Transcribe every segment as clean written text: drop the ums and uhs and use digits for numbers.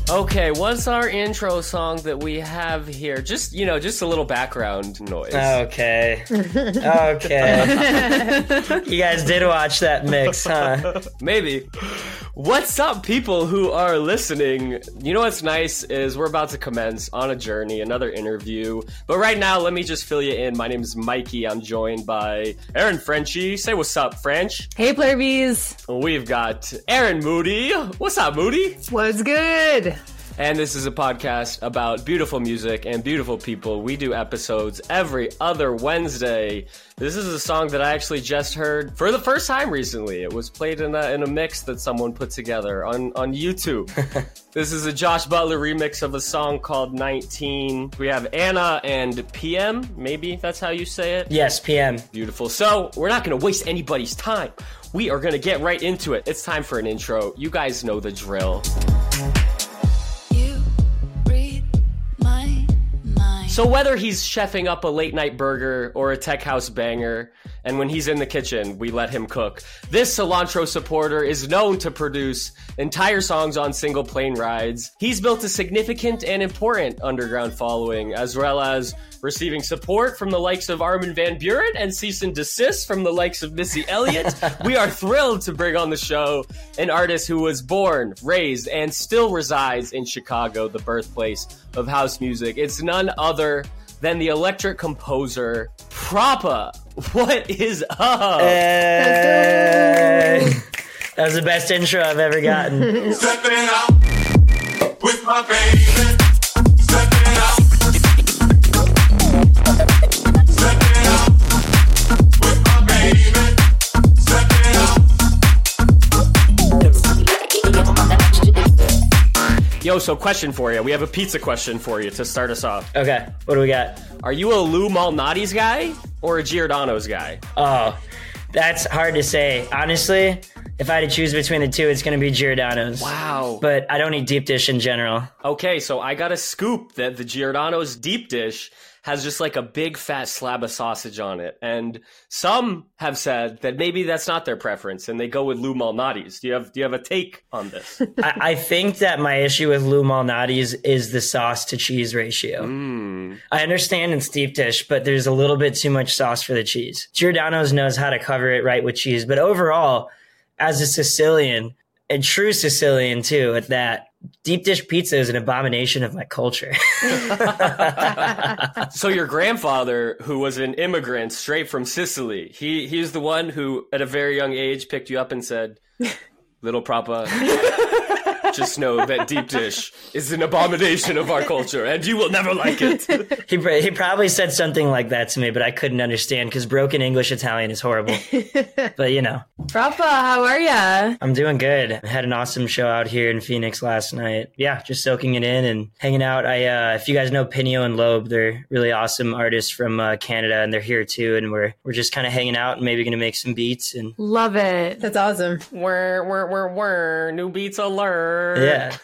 Okay, what's our intro song that we have here? Just a little background noise. Okay. You guys did watch that mix, huh? Maybe. What's up, people who are listening? You know what's nice is we're about to commence on a journey, another interview. But right now, let me just fill you in. My name is Mikey. I'm joined by Aaron Frenchie. Say what's up, French. Hey, Plurbies. We've got Aaron Moody. What's up, Moody? What's good? And this is a podcast about beautiful music and beautiful people. We do episodes every other Wednesday. This is a song that I actually just heard for the first time recently. It was played in a mix that someone put together on YouTube. This is a Josh Butler remix of a song called 19. We have Anna and PM. Maybe that's how you say it? Yes, PM. Beautiful. So we're not going to waste anybody's time. We are going to get right into it. It's time for an intro. You guys know the drill. So whether he's chefing up a late night burger or a tech house banger, and when he's in the kitchen, we let him cook, this cilantro supporter is known to produce entire songs on single plane rides. He's built a significant and important underground following, as well as receiving support from the likes of Armin van Buuren and cease and desist from the likes of Missy Elliott. We are thrilled to bring on the show an artist who was born, raised, and still resides in Chicago, the birthplace of house music. It's none other than the electric composer, Propa. What is up? Hey. That was the best intro I've ever gotten. Stepping out with my baby. Stepping out. Stepping out with my baby. Stepping out. Yo, so question for you. We have a pizza question for you to start us off. Okay, what do we got? Are you a Lou Malnati's guy or a Giordano's guy? Oh, that's hard to say. Honestly, if I had to choose between the two, it's going to be Giordano's. Wow. But I don't eat deep dish in general. Okay, so I got a scoop that the Giordano's deep dish has just like a big fat slab of sausage on it. And some have said that maybe that's not their preference and they go with Lou Malnati's. Do you have a take on this? I think that my issue with Lou Malnati's is the sauce to cheese ratio. I understand it's deep dish, but there's a little bit too much sauce for the cheese. Giordano's knows how to cover it right with cheese. But overall, as a Sicilian, and true Sicilian too, at that, deep dish pizza is an abomination of my culture. So your grandfather, who was an immigrant straight from Sicily, he's the one who at a very young age picked you up and said, "Little Propa, just know that deep dish is an abomination of our culture and you will never like it." He probably said something like that to me, but I couldn't understand because broken English Italian is horrible. But you know. Propa, how are ya? I'm doing good. I had an awesome show out here in Phoenix last night. Yeah, just soaking it in and hanging out. If you guys know Pinio and Loeb, they're really awesome artists from Canada, and they're here too. And we're just kind of hanging out and maybe going to make some beats. And Love it. That's awesome. New beats alert. yeah.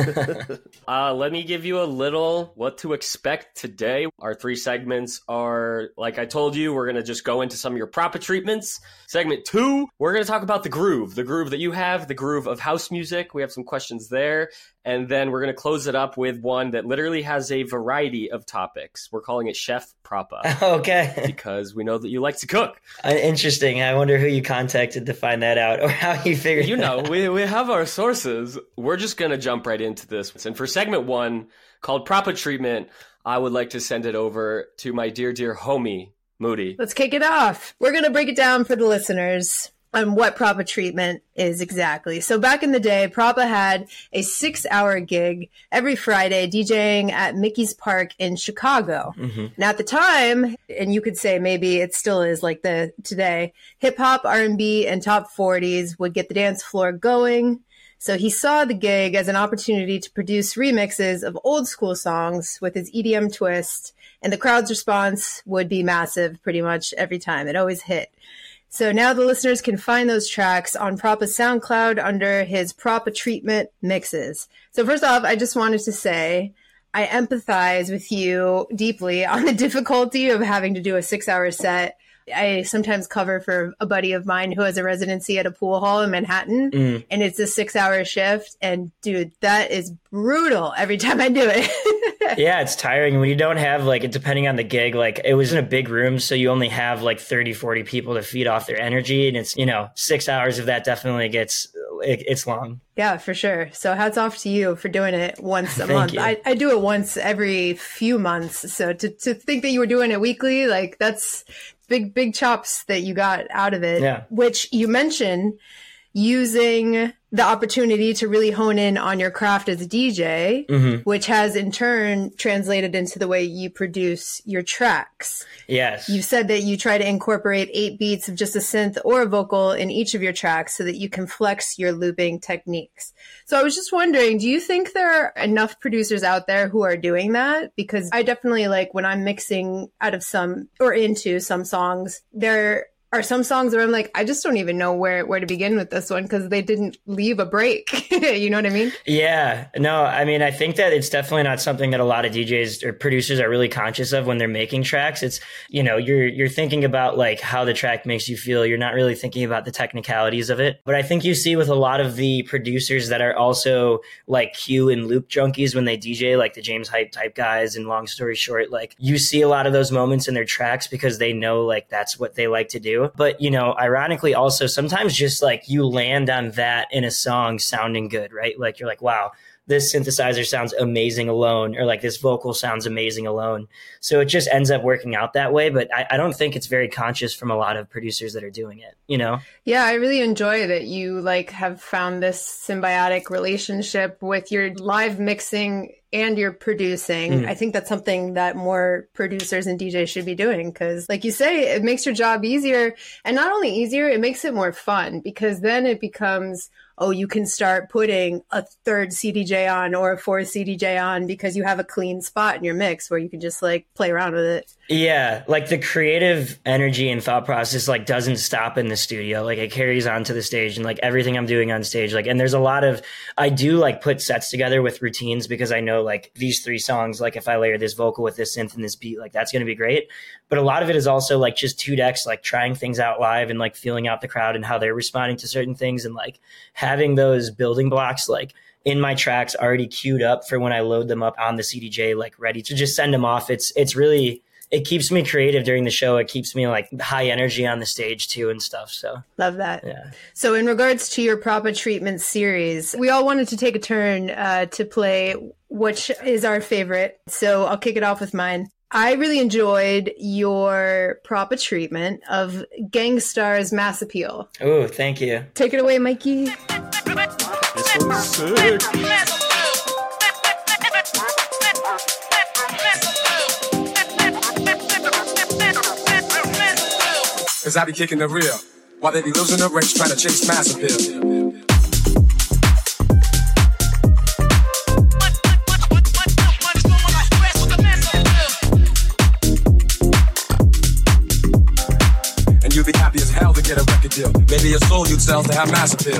Let me give you a little what to expect today. Our three segments are, like I told you, we're going to just go into some of your Propa treatments. Segment 2, we're going to talk about the groove that you have, the groove of house music. We have some questions there. And then we're going to close it up with one that literally has a variety of topics. We're calling it Chef Propa. Okay. Because we know that you like to cook. Interesting. I wonder who you contacted to find that out or how you figured You know, that out. we have our sources. We're just going to jump right into this. And for segment 1, called Propa Treatment, I would like to send it over to my dear homie, Moody. Let's kick it off. We're going to break it down for the listeners on what Propa treatment is exactly. So back in the day, Propa had a 6-hour gig every Friday DJing at Mickey's Park in Chicago. Now at the time, and you could say maybe it still is like today, hip hop, R&B, and top 40s would get the dance floor going. So he saw the gig as an opportunity to produce remixes of old school songs with his EDM twist, and the crowd's response would be massive pretty much every time. It always hit. So now the listeners can find those tracks on Propa's SoundCloud under his Propa Treatment mixes. So first off, I just wanted to say I empathize with you deeply on the difficulty of having to do a 6-hour set. I sometimes cover for a buddy of mine who has a residency at a pool hall in Manhattan, and it's a 6-hour shift. And dude, that is brutal every time I do it. Yeah, it's tiring when you don't have, like, depending on the gig, like, it was in a big room, so you only have like 30, 40 people to feed off their energy. And it's, 6 hours of that definitely it's long. Yeah, for sure. So hats off to you for doing it once a month. you. I do it once every few months. So to think that you were doing it weekly, like, that's big chops that you got out of it. Yeah. Which you mentioned using the opportunity to really hone in on your craft as a DJ, which has in turn translated into the way you produce your tracks. Yes. You said that you try to incorporate 8 beats of just a synth or a vocal in each of your tracks so that you can flex your looping techniques. So I was just wondering, do you think there are enough producers out there who are doing that? Because I definitely, like, when I'm mixing out of some or into some songs, there are some songs where I'm like, I just don't even know where to begin with this one because they didn't leave a break. You know what I mean? Yeah. No, I mean, I think that it's definitely not something that a lot of DJs or producers are really conscious of when they're making tracks. It's, you're thinking about, like, how the track makes you feel. You're not really thinking about the technicalities of it. But I think you see with a lot of the producers that are also, like, cue and loop junkies when they DJ, like the James Hype type guys, and long story short, like, you see a lot of those moments in their tracks because they know, like, that's what they like to do. But, ironically also sometimes just, like, you land on that in a song sounding good, right? Like, you're like, wow, this synthesizer sounds amazing alone, or like this vocal sounds amazing alone. So it just ends up working out that way. But I don't think it's very conscious from a lot of producers that are doing it, Yeah, I really enjoy that you, like, have found this symbiotic relationship with your live mixing and your producing. I think that's something that more producers and DJs should be doing because, like you say, it makes your job easier. And not only easier, it makes it more fun because then it becomes, oh, you can start putting a third CDJ on or a fourth CDJ on because you have a clean spot in your mix where you can just, like, play around with it. Yeah, like, the creative energy and thought process, like, doesn't stop in the studio. Like, it carries on to the stage and, like, everything I'm doing on stage. Like, and there's a lot of, I do, like, put sets together with routines because I know, like, these 3 songs, like, if I layer this vocal with this synth and this beat, like, that's going to be great. But a lot of it is also, like, just 2 decks, like, trying things out live and, like, feeling out the crowd and how they're responding to certain things and, like, having those building blocks, like, in my tracks already queued up for when I load them up on the CDJ, like, ready to just send them off. It's really, it keeps me creative during the show. It keeps me, like, high energy on the stage too and stuff. So love that. Yeah. So in regards to your Propa Treatment series, we all wanted to take a turn to play which is our favorite. So I'll kick it off with mine. I really enjoyed your Propa treatment of Gangstar's Mass Appeal. Oh, thank you. Take it away, Mikey. This one's sick. Cause I be kicking the real, while they be losing the race trying to chase mass appeal. And you'd be happy as hell to get a record deal. Maybe your soul you'd sell to have mass appeal.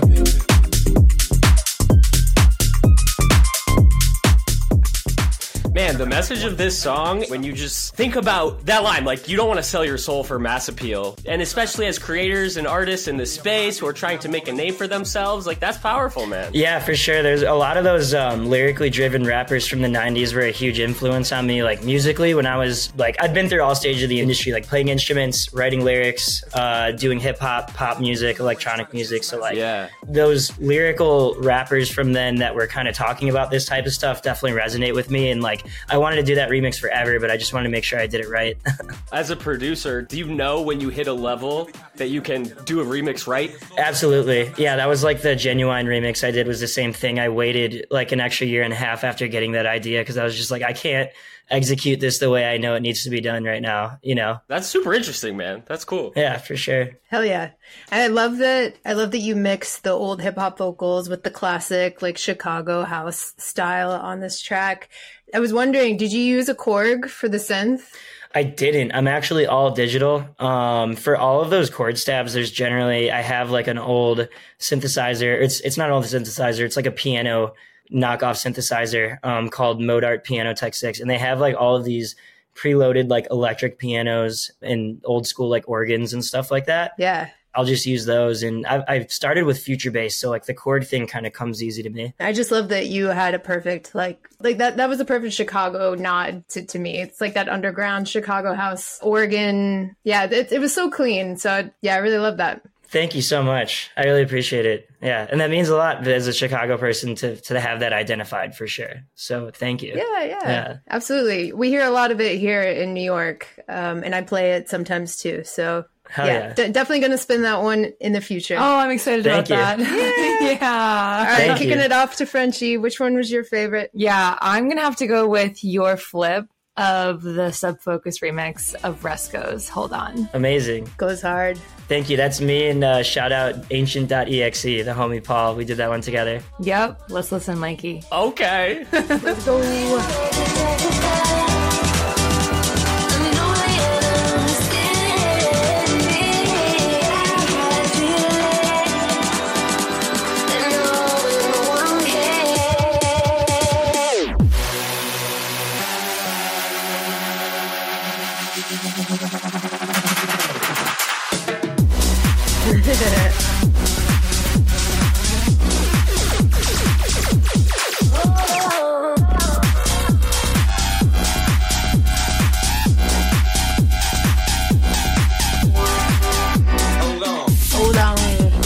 Man, the message of this song, when you just think about that line, like, you don't want to sell your soul for mass appeal. And especially as creators and artists in this space who are trying to make a name for themselves, like, that's powerful, man. Yeah, for sure. There's a lot of those lyrically driven rappers from the 90s were a huge influence on me, like, musically, when I was, like, I'd been through all stages of the industry, like, playing instruments, writing lyrics, doing hip-hop, pop music, electronic music. So, like, Yeah. those lyrical rappers from then that were kind of talking about this type of stuff definitely resonate with me. And, like, I wanted to do that remix forever, but I just wanted to make sure I did it right. As a producer, do you know when you hit a level that you can do a remix right? Absolutely. Yeah, that was like the Genuine remix I did was the same thing. I waited like an extra year and a half after getting that idea because I was just like, I can't execute this the way I know it needs to be done right now, That's super interesting, man. That's cool. Yeah, for sure. Hell yeah. And I love that you mix the old hip hop vocals with the classic, like, Chicago house style on this track. I was wondering, did you use a Korg for the synth? I didn't. I'm actually all digital. For all of those chord stabs, I have like an old synthesizer. It's not an old synthesizer. It's like a piano knockoff synthesizer called Modart Piano Tech 6. And they have like all of these preloaded like electric pianos and old school like organs and stuff like that. Yeah. I'll just use those. And I've started with future bass. So like the chord thing kind of comes easy to me. I just love that you had a perfect, like that was a perfect Chicago nod to me. It's like that underground Chicago house organ. Yeah, it was so clean. So yeah, I really love that. Thank you so much. I really appreciate it. Yeah. And that means a lot as a Chicago person to have that identified for sure. So thank you. Yeah. Absolutely. We hear a lot of it here in New York. And I play it sometimes too. So Hell yeah. Definitely going to spin that one in the future. Oh, I'm excited Thank about you. that. Yeah. All right, Thank kicking you. it off to Frenchie. Which one was your favorite? Yeah, I'm going to have to go with Your Flip of the Sub Focus remix of Resco's Hold On. Amazing. Goes hard. Thank you. That's me, and shout out Ancient.exe, the homie Paul. We did that one together. Yep. Let's listen, Mikey. Okay. Let's go. Hold on.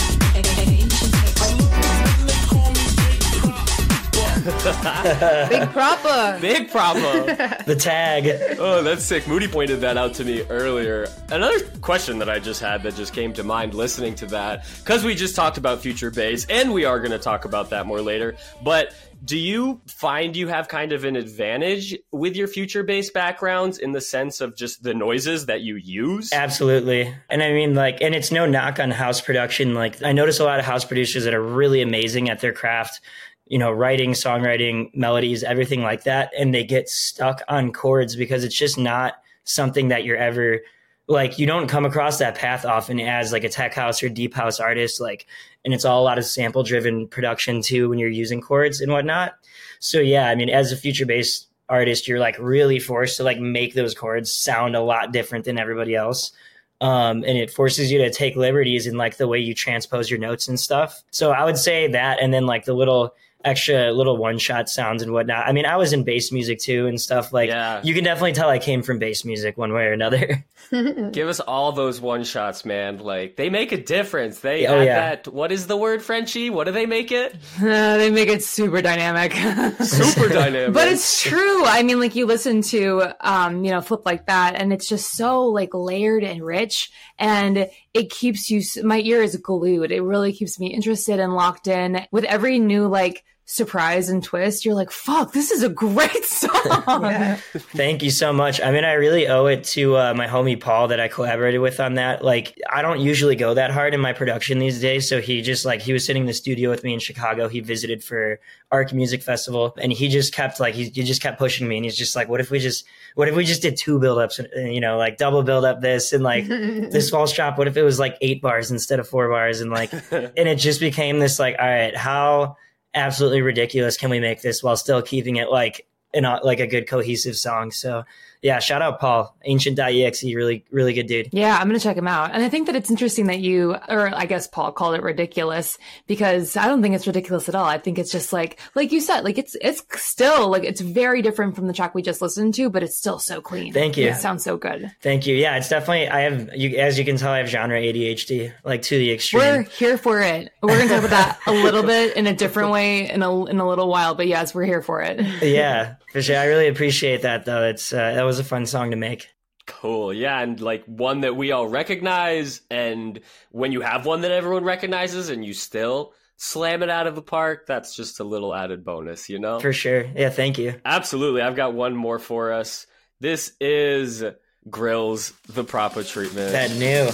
Big proper. Big problem. The tag. Oh, that's sick. Moody pointed that out to me earlier. Another question that I just had that just came to mind listening to that, because we just talked about future bass, and we are going to talk about that more later, but do you find you have kind of an advantage with your future bass backgrounds in the sense of just the noises that you use? Absolutely. And I mean, like, and it's no knock on house production. Like, I notice a lot of house producers that are really amazing at their craft, you know, writing, songwriting, melodies, everything like that. And they get stuck on chords because it's just not something that you're ever, like, you don't come across that path often as like a tech house or deep house artist. Like, and it's all a lot of sample driven production too when you're using chords and whatnot. So yeah, I mean, as a future bass artist, you're like really forced to like make those chords sound a lot different than everybody else. And it forces you to take liberties in like the way you transpose your notes and stuff. So I would say that, and then like the little extra little one-shot sounds and whatnot. I mean, I was in bass music too and stuff. Like, you can definitely tell I came from bass music one way or another. Give us all those one-shots, man. Like, they make a difference. They add that, what is the word, Frenchie? What do they make it? They make it super dynamic. Super dynamic. But it's true. I mean, like, you listen to, Flip Like That, and it's just so, like, layered and rich, and it keeps you, my ear is glued. It really keeps me interested and locked in. With every new, like, surprise and twist, you're like, fuck, this is a great song. Thank you so much. I mean, I really owe it to my homie Paul that I collaborated with on that. Like, I don't usually go that hard in my production these days. So he just like, he was sitting in the studio with me in Chicago. He visited for ARC Music Festival, and he just kept like, he just kept pushing me, and he's just like, what if we just did 2 buildups and, you know, like double build up this and like this false drop, what if it was like 8 bars instead of 4 bars? And like, and it just became this like, all right, how absolutely ridiculous can we make this while still keeping it like a good cohesive song? So yeah, shout out Paul, Ancient.exe, really, really good dude. Yeah, I'm going to check him out. And I think that it's interesting that I guess Paul called it ridiculous, because I don't think it's ridiculous at all. I think it's just like you said, like it's still like, it's very different from the track we just listened to, but it's still so clean. Thank you. It sounds so good. Thank you. Yeah, it's definitely, as you can tell, I have genre ADHD, like to the extreme. We're here for it. We're going to talk about that a little bit in a different way in a little while, but yes, we're here for it. Yeah, for sure. I really appreciate that though. It's, that was a fun song to make. Cool. Yeah, and like one that we all recognize, and when you have one that everyone recognizes and you still slam it out of the park, that's just a little added bonus, you know? For sure. Yeah, thank you. Absolutely. I've got one more for us. This is Grill's The Proper Treatment. That new.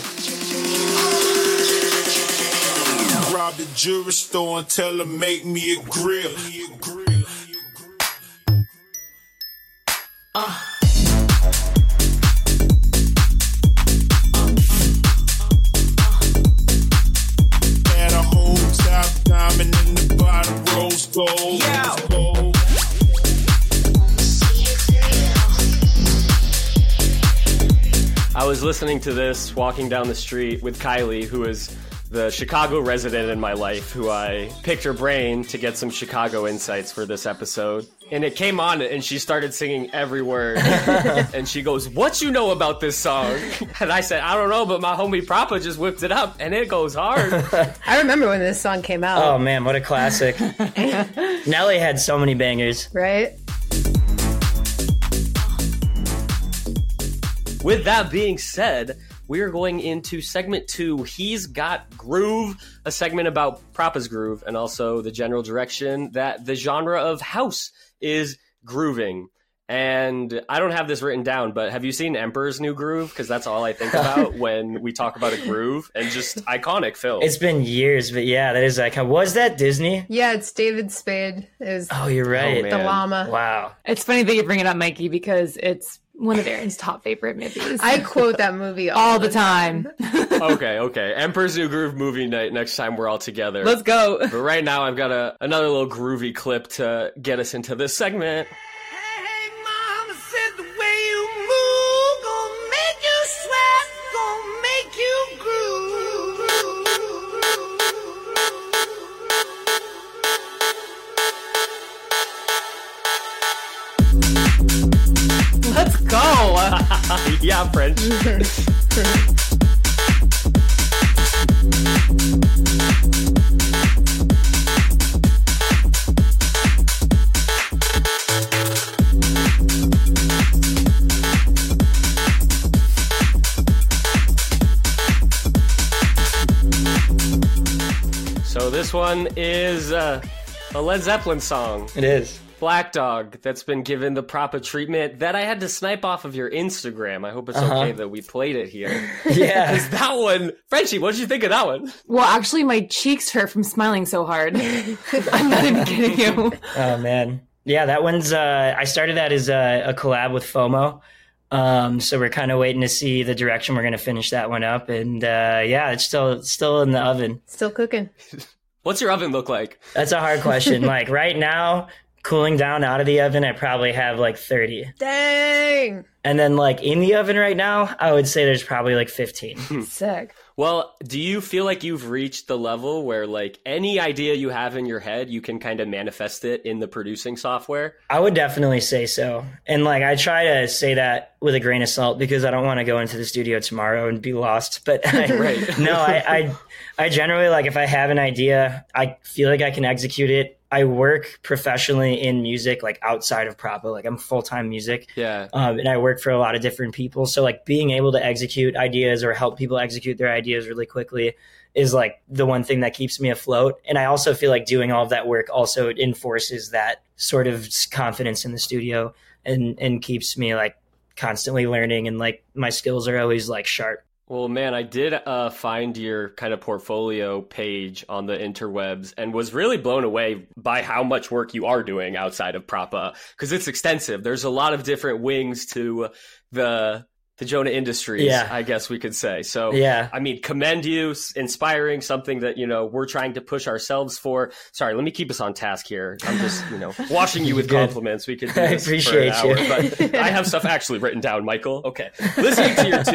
Rob the jewelry store and tell her make me a grill. Had a whole top diamond in the bottom, rose gold. I was listening to this walking down the street with Kylie, who is the Chicago resident in my life, who I picked her brain to get some Chicago insights for this episode. And it came on, and she started singing every word. And she goes, "What you know about this song?" And I said, "I don't know, but my homie Propa just whipped it up, and it goes hard." I remember when this song came out. Oh man, what a classic. Nelly had so many bangers. Right? With that being said, we are going into segment 2, He's Got Groove, a segment about Propa's groove and also the general direction that the genre of house is grooving. And I don't have this written down, but have you seen Emperor's New Groove? Because that's all I think about when we talk about a groove, and just iconic film. It's been years, but yeah, that is iconic. Was that Disney? Yeah, it's David Spade. It was Oh, you're right. Oh, the man. llama. Wow. It's funny that you bring it up, Mikey, because it's one of Aaron's top favorite movies. I quote that movie all the time. Okay. Emperor's New Groove movie night next time we're all together. Let's go. But right now I've got another little groovy clip to get us into this segment. Hey, mama said the way you move gonna make you sweat, gonna make you groove. Let's go. Yeah, French. So this one is a Led Zeppelin song. It is. Black Dog, that's been given the Propa treatment that I had to snipe off of your Instagram. I hope it's okay that we played it here. Yeah. Because that one, Frenchie, what did you think of that one? Well, actually, my cheeks hurt from smiling so hard. I'm not even kidding you. Oh man. Yeah, that one's I started that as a collab with FOMO. So we're kind of waiting to see the direction we're going to finish that one up, and yeah, it's still in the oven. Still cooking. What's your oven look like? That's a hard question. Like right now, cooling down out of the oven, I probably have like 30. Dang! And then like in the oven right now, I would say there's probably like 15. Sick. Well, do you feel like you've reached the level where like any idea you have in your head, you can kind of manifest it in the producing software? I would definitely say so. And like I try to say that with a grain of salt because I don't want to go into the studio tomorrow and be lost. But I generally, like, if I have an idea, I feel like I can execute it. I work professionally in music, like outside of Propa, like I'm full-time music. Yeah. And I work for a lot of different people. So like being able to execute ideas or help people execute their ideas really quickly is like the one thing that keeps me afloat. And I also feel like doing all of that work also enforces that sort of confidence in the studio and keeps me like constantly learning, and like my skills are always like sharp. Well, man, I did find your kind of portfolio page on the interwebs and was really blown away by how much work you are doing outside of Propa, because it's extensive. There's a lot of different wings to the Jonah Industries, Yeah. I guess we could say. So, Yeah. I mean, commend you, inspiring, something that, you know, we're trying to push ourselves for. Sorry, let me keep us on task here. I'm just, you know, washing you with Good. compliments. We could do I this appreciate for an hour, you. but I have stuff actually written down, Michael. Okay. Listening to your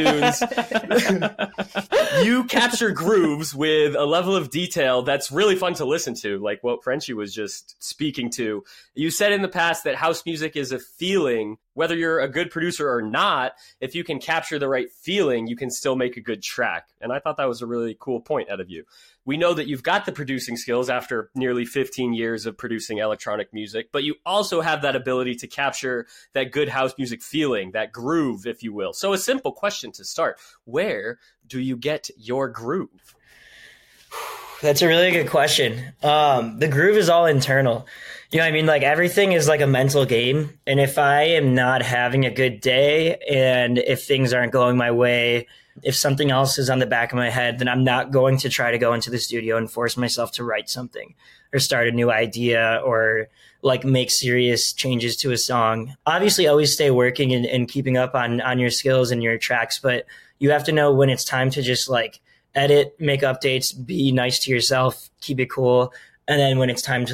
tunes, you capture grooves with a level of detail that's really fun to listen to, like what Frenchie was just speaking to. You said in the past that house music is a feeling. Whether you're a good producer or not, if you can capture the right feeling, you can still make a good track. And I thought that was a really cool point out of you. We know that you've got the producing skills after nearly 15 years of producing electronic music, but you also have that ability to capture that good house music feeling, that groove, if you will. So a simple question to start: where do you get your groove? That's a really good question. The groove is all internal. You know what I mean? Like everything is like a mental game. And if I am not having a good day and if things aren't going my way, if something else is on the back of my head, then I'm not going to try to go into the studio and force myself to write something or start a new idea or like make serious changes to a song. Obviously, always stay working and keeping up on your skills and your tracks, but you have to know when it's time to just like edit, make updates, be nice to yourself, keep it cool. And then when it's time to like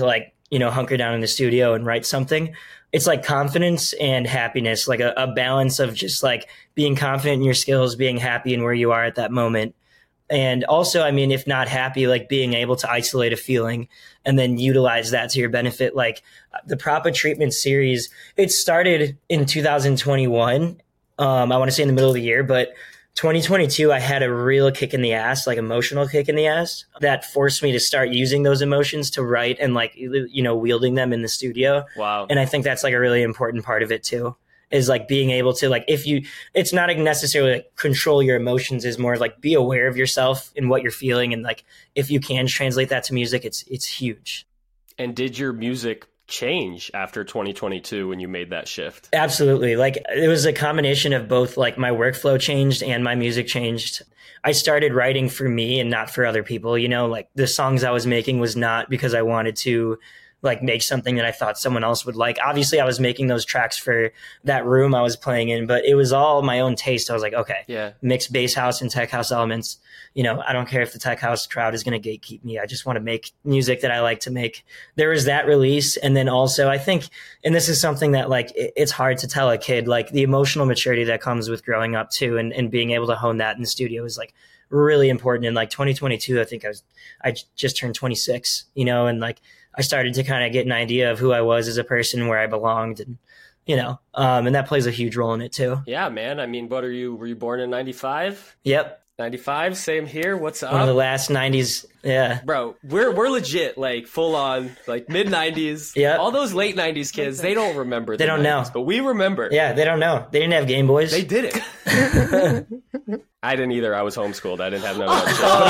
hunker down in the studio and write something. It's like confidence and happiness, like a balance of just like being confident in your skills, being happy in where you are at that moment. And also, I mean, if not happy, like being able to isolate a feeling and then utilize that to your benefit. Like the Propa Treatment series, it started in 2021. I want to say in the middle of the year, but 2022, I had a real kick in the ass, like emotional kick in the ass that forced me to start using those emotions to write and like, wielding them in the studio. Wow. And I think that's like a really important part of it too, is like being able to like, it's not necessarily like control your emotions, is more like be aware of yourself and what you're feeling. And like, if you can translate that to music, it's huge. And did your music change after 2022 when you made that shift? Absolutely. Like it was a combination of both, like my workflow changed and my music changed. I started writing for me and not for other people. Like the songs I was making was not because I wanted to like make something that I thought someone else would like. Obviously I was making those tracks for that room I was playing in, but it was all my own taste. I was like, okay, yeah, mix bass house and tech house elements. I don't care if the tech house crowd is going to gatekeep me. I just want to make music that I like to make. There was that release. And then also I think, and this is something that like, it's hard to tell a kid, like the emotional maturity that comes with growing up too. And being able to hone that in the studio is like really important. In like 2022, I think I just turned 26, and like I started to kind of get an idea of who I was as a person, where I belonged, and and that plays a huge role in it too. Yeah, man. I mean, were you born in 95? Yep. 95, same here. What's up? One of the last 90s. Yeah. Bro, we're legit like full on like mid 90s. Yeah. All those late 90s kids, they don't remember. They don't 90s, know. But we remember. Yeah, they don't know. They didn't have Game Boys. They did it. I didn't either. I was homeschooled. I didn't have none of that shit. But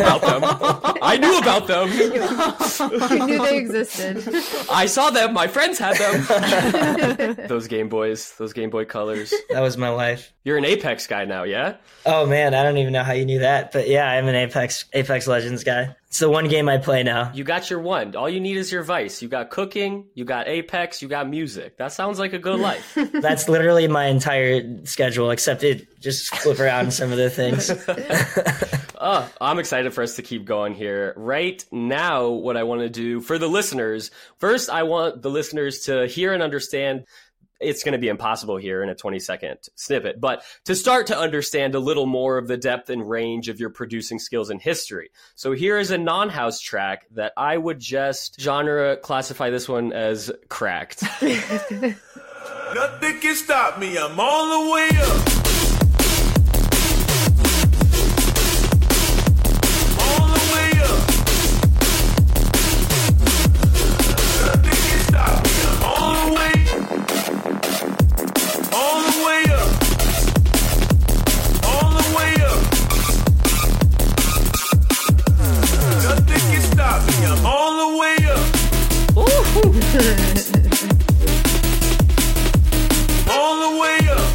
I knew about them. You knew they existed. I saw them. My friends had them. Those Game Boys, those Game Boy Colors. That was my life. You're an Apex guy now, yeah? Oh man, I don't even know how you knew that, but yeah, I'm an Apex Legends guy. It's the one game I play now. You got your one. All you need is your vice. You got cooking, you got Apex, you got music. That sounds like a good life. That's literally my entire schedule, except it just flip around some of the things. I'm excited for us to keep going here. Right now, what I want to do for the listeners, first I want the listeners to hear and understand. It's going to be impossible here in a 20-second snippet, but to start to understand a little more of the depth and range of your producing skills and history. So here is a non-house track that I would just genre classify this one as cracked. Nothing can stop me. I'm all the way up. All the way up. Nothing can stop me. I'm all the way. All the way up. All the way up. Nothing can stop me. I'm all the way up. All the way up.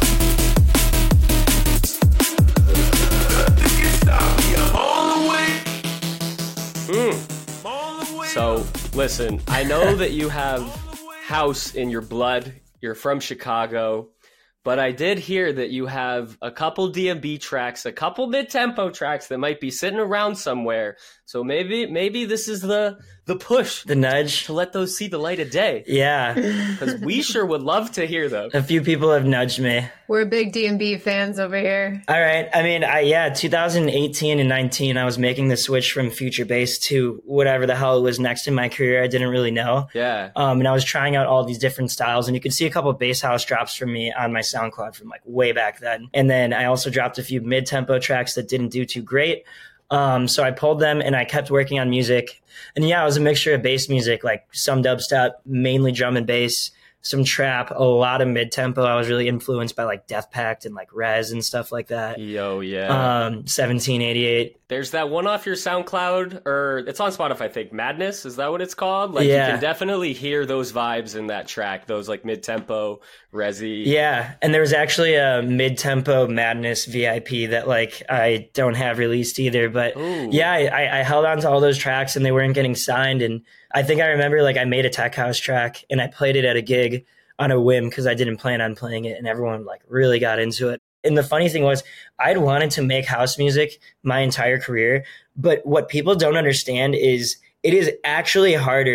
Nothing can stop me. I'm all the way. All the way So up. listen, I know that you have house in your blood. You're from Chicago. But I did hear that you have a couple DMB tracks, a couple mid-tempo tracks that might be sitting around somewhere. So maybe this is the push, The nudge. to let those see the light of day. Yeah. Because we sure would love to hear them. A few people have nudged me. We're big D&B fans over here. All right. I mean, 2018 and 19, I was making the switch from future bass to whatever the hell it was next in my career. I didn't really know. Yeah. And I was trying out all these different styles, and you could see a couple of bass house drops from me on my SoundCloud from like way back then. And then I also dropped a few mid-tempo tracks that didn't do too great. So I pulled them and I kept working on music. And yeah, it was a mixture of bass music, like some dubstep, mainly drum and bass, some trap, a lot of mid-tempo. I was really influenced by like Death Pact and like Rez and stuff like that. Yo, yeah. 1788. There's that one off your SoundCloud, or it's on Spotify, I think. Madness, is that what it's called? Like, Yeah. you can definitely hear those vibes in that track, those like mid-tempo, resi. Yeah, and there was actually a mid-tempo Madness VIP that like I don't have released either. But Ooh. yeah, I held on to all those tracks and they weren't getting signed. And I think I remember like I made a tech house track and I played it at a gig on a whim because I didn't plan on playing it, and everyone like really got into it. And the funny thing was, I'd wanted to make house music my entire career, but what people don't understand is it is actually harder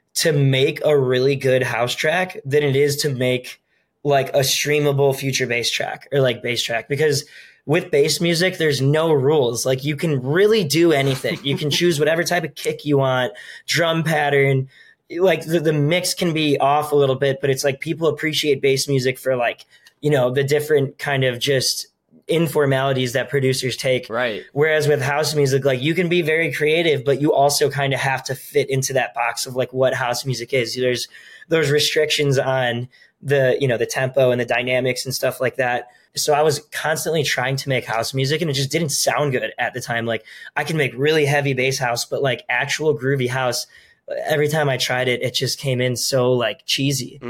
to make a really good house track than it is to make like a streamable future bass track or like bass track, because with bass music, there's no rules. Like you can really do anything. You can choose whatever type of kick you want, drum pattern. Like the mix can be off a little bit, but it's like people appreciate bass music for like, you know, the different kind of just informalities that producers take. Right. Whereas with house music, like you can be very creative, but you also kind of have to fit into that box of like what house music is. There's those restrictions on the, you know, the tempo and the dynamics and stuff like that. So I was constantly trying to make house music and it just didn't sound good at the time. Like I can make really heavy bass house, but like actual groovy house, every time I tried it, it just came in so like cheesy.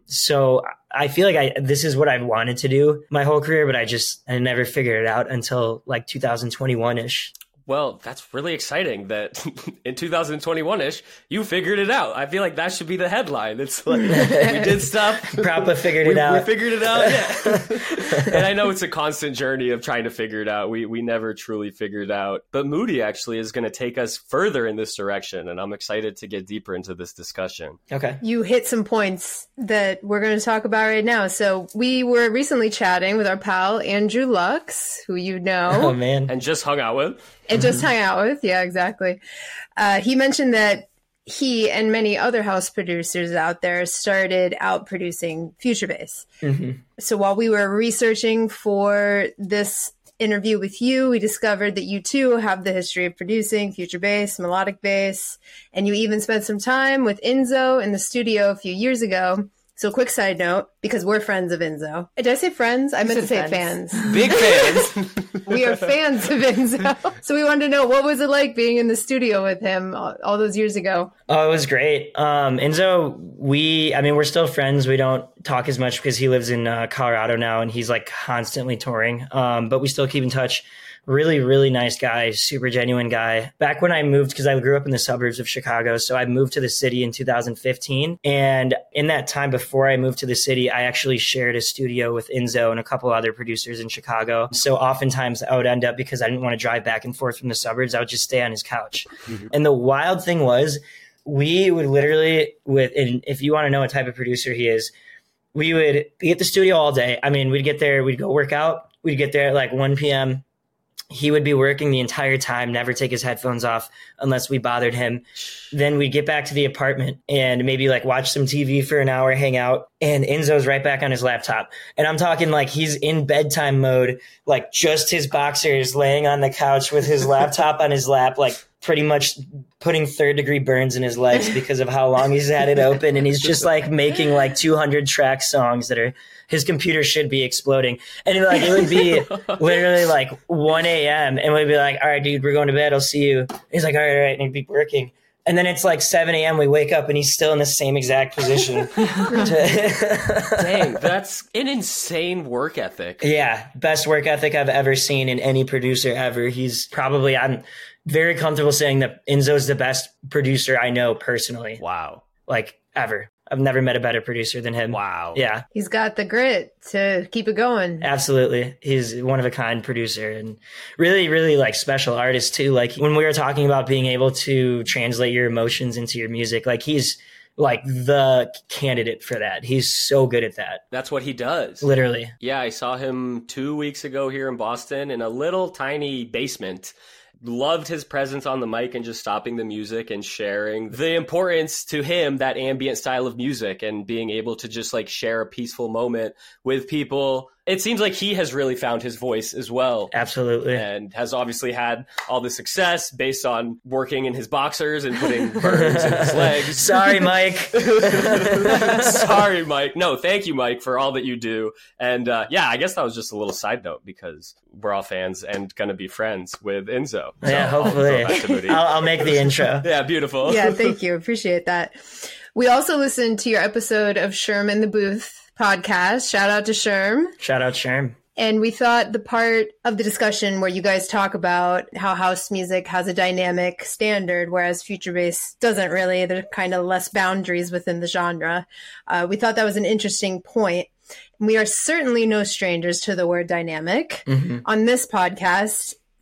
So I feel like this is what I wanted to do my whole career, but I never figured it out until like 2021-ish. Well, that's really exciting that in 2021-ish, you figured it out. I feel like that should be the headline. It's like, we did stuff. Propa figured it out. We figured it out, yeah. And I know it's a constant journey of trying to figure it out. We never truly figured out. But Moody actually is going to take us further in this direction, and I'm excited to get deeper into this discussion. Okay. You hit some points that we're going to talk about right now. So we were recently chatting with our pal, Andrew Lux, who you know. Oh, man. And just hung out with. And just hung out with. Yeah, exactly. He mentioned that he and many other house producers out there started out producing future bass. So while we were researching for this interview with you, we discovered that you too have the history of producing future bass, melodic bass, and you even spent some time with Enzo in the studio a few years ago. So quick side note, because we're friends of Enzo. Did I say friends? I meant to say fans. Big fans. We are fans of Enzo. So we wanted to know, what was it like being in the studio with him all those years ago? Oh, it was great. Enzo, we're still friends. We don't talk as much because he lives in Colorado now and he's like constantly touring. But we still keep in touch. Really, really nice guy, super genuine guy. Back when I moved, because I grew up in the suburbs of Chicago, so I moved to the city in 2015. And in that time before I moved to the city, I actually shared a studio with Enzo and a couple other producers in Chicago. So oftentimes I would end up, because I didn't want to drive back and forth from the suburbs, I would just stay on his couch. And the wild thing was, we would literally, and if you want to know what type of producer he is, we would be at the studio all day. I mean, we'd get there, we'd go work out, we'd get there at like 1 p.m., he would be working the entire time, never take his headphones off unless we bothered him. Then we'd get back to the apartment and maybe like watch some TV for an hour, hang out, and Enzo's right back on his laptop. And I'm talking like he's in bedtime mode, like just his boxers laying on the couch with his laptop on his lap, like pretty much putting 3rd-degree burns in his legs because of how long he's had it open. And he's just like making like 200 track songs that are, his computer should be exploding. And it would be literally like 1 a.m. and we'd be like, all right, dude, we're going to bed. I'll see you. And he's like, all right. And he'd be working. And then it's like 7 a.m. We wake up and he's still in the same exact position. Dang, that's an insane work ethic. Yeah. Best work ethic I've ever seen in any producer ever. He's probably, I'm very comfortable saying that Enzo's the best producer I know personally. Wow. Like ever. I've never met a better producer than him. Wow. Yeah. He's got the grit to keep it going. Absolutely. He's one of a kind producer and really, really like special artist too. Like when we were talking about being able to translate your emotions into your music, like he's like the candidate for that. He's so good at that. That's what he does. Literally. Yeah, I saw him 2 weeks ago here in Boston in a little tiny basement. Loved his presence on the mic and just stopping the music and sharing the importance to him, that ambient style of music, and being able to just like share a peaceful moment with people. It seems like he has really found his voice as well. Absolutely. And has obviously had all the success based on working in his boxers and putting burns in his legs. Sorry, Mike. Sorry, Mike. No, thank you, Mike, for all that you do. And yeah, I guess that was just a little side note because we're all fans and going to be friends with Enzo. So Yeah, hopefully. I'll make the intro. Yeah, beautiful. Yeah, thank you. Appreciate that. We also listened to your episode of Sherm in the Booth podcast. Shout out to Sherm. Shout out Sherm. And we thought the part of the discussion where you guys talk about how house music has a dynamic standard, whereas future bass doesn't really, there's kind of less boundaries within the genre. We thought that was an interesting point. We are certainly no strangers to the word dynamic. On this podcast,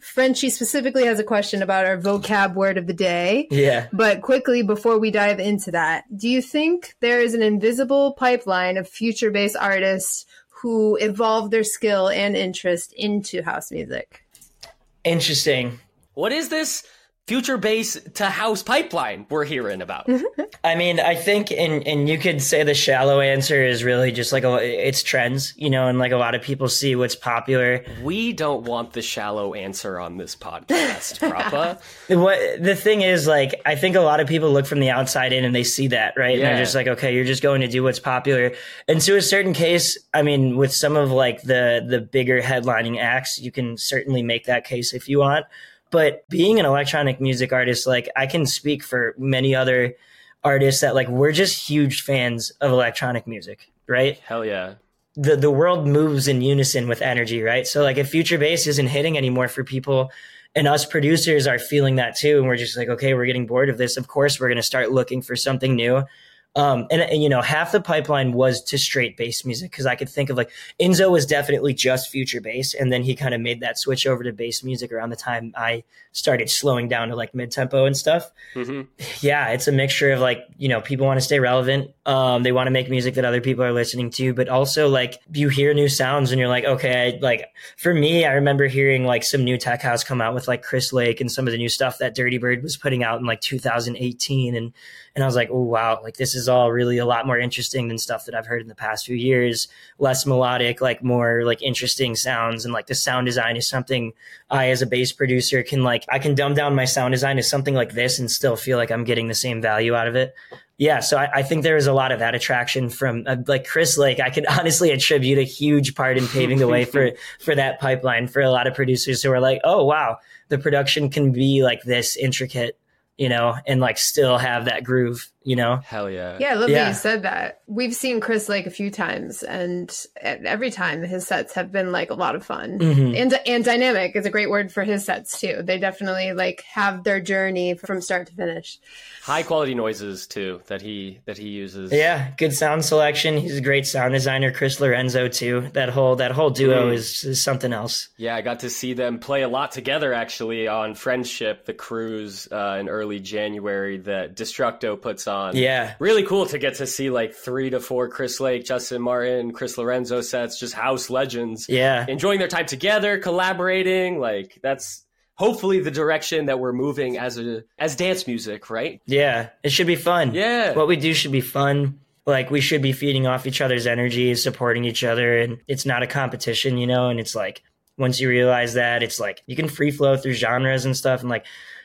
Frenchie specifically has a question about our vocab word of the day. Yeah. But quickly, before we dive into that, do you think there is an invisible pipeline of future bass artists who evolve their skill and interest into house music? Interesting. What is this future bass to house pipeline we're hearing about? I mean, I think, and you could say the shallow answer is really just like it's trends, you know, and like a lot of people see what's popular. We don't want the shallow answer on this podcast, Prappa. What the thing is, like, I think a lot of people look from the outside in and they see that, right? And Yeah. they're just like, okay, you're just going to do what's popular. And to a certain case, I mean, with some of like the bigger headlining acts, you can certainly make that case if you want. But being an electronic music artist, like, I can speak for many other artists that like we're just huge fans of electronic music, right? Hell yeah. The world moves in unison with energy, right? So like if future bass isn't hitting anymore for people and us producers are feeling that too, and we're just like, okay, we're getting bored of this. Of course, we're going to start looking for something new. And you know, half the pipeline was to straight bass music because I could think of like Enzo was definitely just future bass, and then he kind of made that switch over to bass music around the time I started slowing down to like mid tempo and stuff. Mm-hmm. Yeah, it's a mixture of like, you know, people want to stay relevant. They want to make music that other people are listening to, but also like you hear new sounds and you're like, okay, like for me, I remember hearing like some new tech house come out with like Chris Lake and some of the new stuff that Dirty Bird was putting out in like 2018. And I was like, oh, wow, like this is all really a lot more interesting than stuff that I've heard in the past few years, less melodic, like more like interesting sounds. And like the sound design is something I, as a bass producer, can like, I can dumb down my sound design to something like this and still feel like I'm getting the same value out of it. Yeah, so I think there is a lot of that attraction from like Chris Lake. I could honestly attribute a huge part in paving the way for that pipeline for a lot of producers who are like, oh, wow, the production can be like this intricate, you know, and like still have that groove, you know? Hell yeah. Yeah, I love that Yeah. you said that. We've seen Chris Lake a few times, and every time his sets have been like a lot of fun. Mhm. And dynamic is a great word for his sets too. They definitely like have their journey from start to finish. High quality noises too that he uses. Yeah, good sound selection. He's a great sound designer. Chris Lorenzo too. That whole duo is something else. Yeah, I got to see them play a lot together actually on Friendship, the cruise in early January that Destructo puts on. Yeah. Really cool to get to see like 3 to 4 Chris Lake, Justin Martin, Chris Lorenzo sets, just house legends. Yeah. Enjoying their time together, collaborating. Like that's hopefully the direction that we're moving as dance music, right? Yeah. It should be fun. Yeah. What we do should be fun. Like we should be feeding off each other's energy, supporting each other, and it's not a competition, you know? And it's like once you realize that, it's like you can free flow through genres and stuff, and like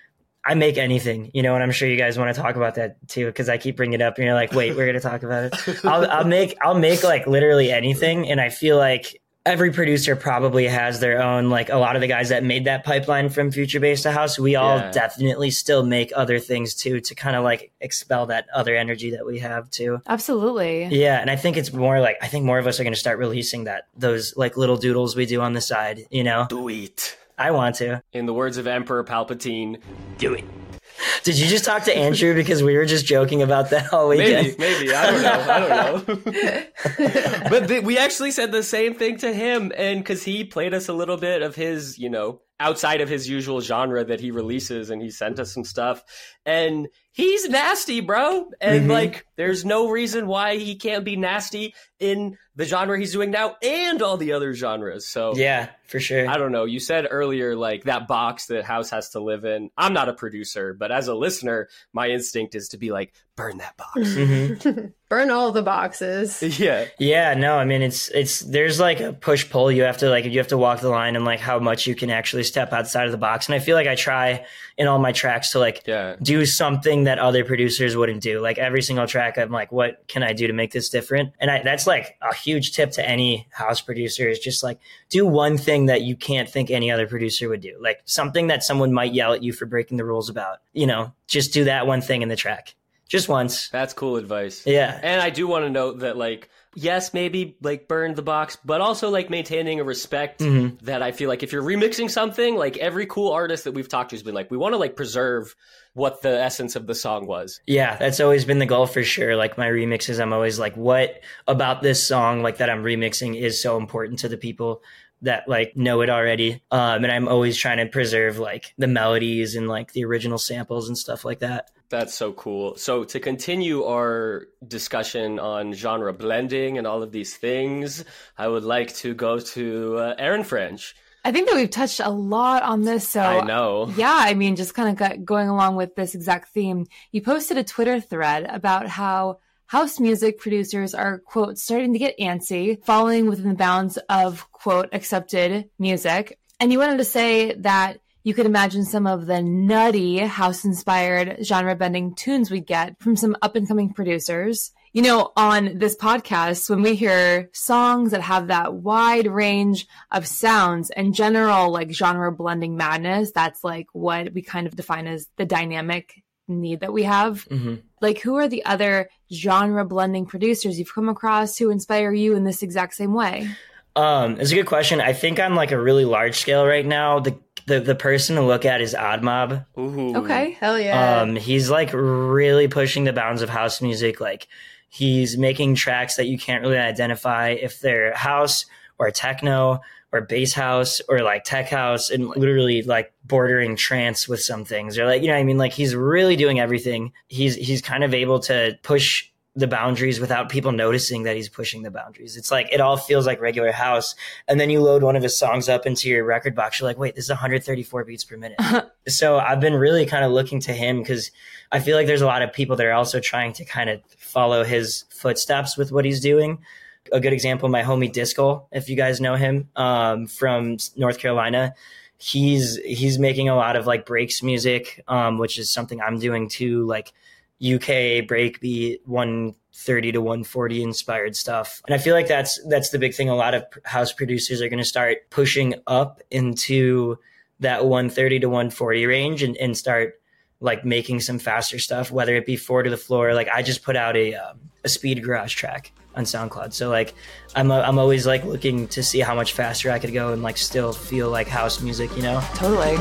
I make anything, you know, and I'm sure you guys want to talk about that too, because I keep bringing it up and you're like, wait, we're going to talk about it. I'll make like literally anything. And I feel like every producer probably has their own, like a lot of the guys that made that pipeline from future bass to house, we all Yeah. definitely still make other things too, to kind of like expel that other energy that we have too. Absolutely. Yeah. And I think it's more like, I think more of us are going to start releasing those like little doodles we do on the side, you know? Do it. I want to. In the words of Emperor Palpatine, do it. Did you just talk to Andrew because we were just joking about that all weekend? Maybe. I don't know. But we actually said the same thing to him, and because he played us a little bit of his, you know, outside of his usual genre that he releases, and he sent us some stuff, and he's nasty, bro. And like, there's no reason why he can't be nasty in the genre he's doing now and all the other genres. So Yeah, for sure. I don't know. You said earlier, like that box that house has to live in. I'm not a producer, but as a listener, my instinct is to be like, burn that box. Burn all the boxes. Yeah. Yeah, no, I mean it's there's like a push pull. You have to walk the line and like how much you can actually step outside of the box. And I feel like I try in all my tracks to like Yeah. do something that other producers wouldn't do. Like every single track, I'm like, what can I do to make this different? And that's like a huge tip to any house producer is just like do one thing that you can't think any other producer would do. Like something that someone might yell at you for breaking the rules about. You know, just do that one thing in the track. Just once. That's cool advice. Yeah. And I do want to note that, like, yes, maybe like burn the box, but also like maintaining a respect that I feel like if you're remixing something, like every cool artist that we've talked to has been like, we want to like preserve what the essence of the song was. Yeah, that's always been the goal for sure. Like my remixes, I'm always like, what about this song like that I'm remixing is so important to the people that like know it already. And I'm always trying to preserve like the melodies and like the original samples and stuff like that. That's so cool. So to continue our discussion on genre blending and all of these things, I would like to go to Aaron French. I think that we've touched a lot on this. So I know. Yeah, I mean, just kind of going along with this exact theme, you posted a Twitter thread about how house music producers are, quote, starting to get antsy, falling within the bounds of, quote, accepted music. And you wanted to say that you could imagine some of the nutty house-inspired genre-bending tunes we get from some up-and-coming producers. You know, on this podcast, when we hear songs that have that wide range of sounds and general like genre blending madness, that's like what we kind of define as the dynamic need that we have. Mm-hmm. Like, who are the other genre blending producers you've come across who inspire you in this exact same way? It's a good question. I think on like a really large scale right now, the person to look at is Oddmob. Ooh. Okay. Hell yeah. He's like really pushing the bounds of house music. Like he's making tracks that you can't really identify if they're house or techno or bass house or like tech house, and literally like bordering trance with some things. Or like, you know what I mean? Like he's really doing everything. He's kind of able to push the boundaries without people noticing that he's pushing the boundaries. It's like, it all feels like regular house. And then you load one of his songs up into your record box. You're like, wait, this is 134 beats per minute. So I've been really kind of looking to him because I feel like there's a lot of people that are also trying to kind of follow his footsteps with what he's doing. A good example, my homie Discal, if you guys know him, from North Carolina, he's making a lot of like breaks music, which is something I'm doing too, like UK breakbeat 130 to 140 inspired stuff. And I feel like that's the big thing. A lot of house producers are going to start pushing up into that 130 to 140 range and start like making some faster stuff, whether it be four to the floor. Like I just put out a speed garage track on SoundCloud. So like I'm always like looking to see how much faster I could go and like still feel like house music, you know? Totally.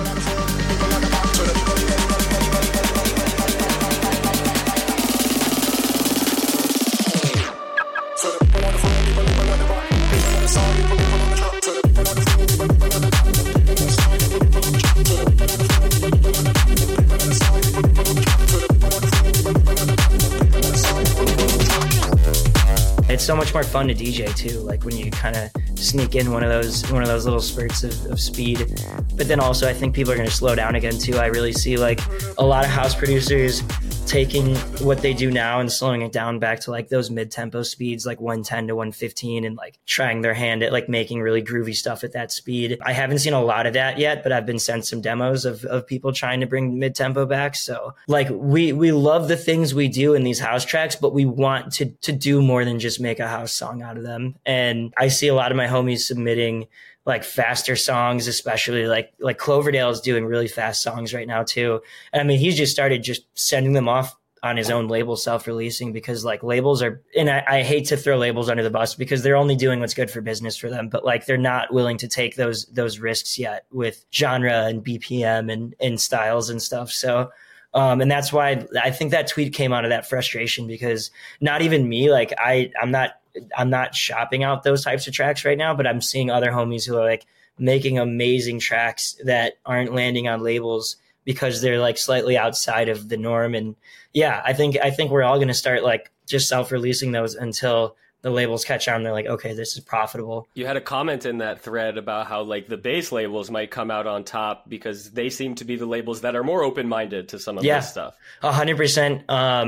It's so much more fun to DJ too, like when you kind of sneak in one of those little spurts of speed. But then also I think people are going to slow down again too. I really see like a lot of house producers taking what they do now and slowing it down back to like those mid-tempo speeds, like 110 to 115, and like trying their hand at like making really groovy stuff at that speed. I haven't seen a lot of that yet, but I've been sent some demos of people trying to bring mid-tempo back. So like we love the things we do in these house tracks, but we want to do more than just make a house song out of them. And I see a lot of my homies submitting like faster songs, especially like Cloverdale is doing really fast songs right now too. And I mean, he's just started just sending them off on his own label, self-releasing, because like labels are, and I hate to throw labels under the bus because they're only doing what's good for business for them, but like they're not willing to take those risks yet with genre and BPM and styles and stuff. So and that's why I think that tweet came out of that frustration, because not even me, like I'm not shopping out those types of tracks right now, but I'm seeing other homies who are like making amazing tracks that aren't landing on labels because they're like slightly outside of the norm. And yeah, I think we're all going to start like just self-releasing those until the labels catch on. They're like, okay, this is profitable. You had a comment in that thread about how like the bass labels might come out on top because they seem to be the labels that are more open-minded to some of this stuff. 100%.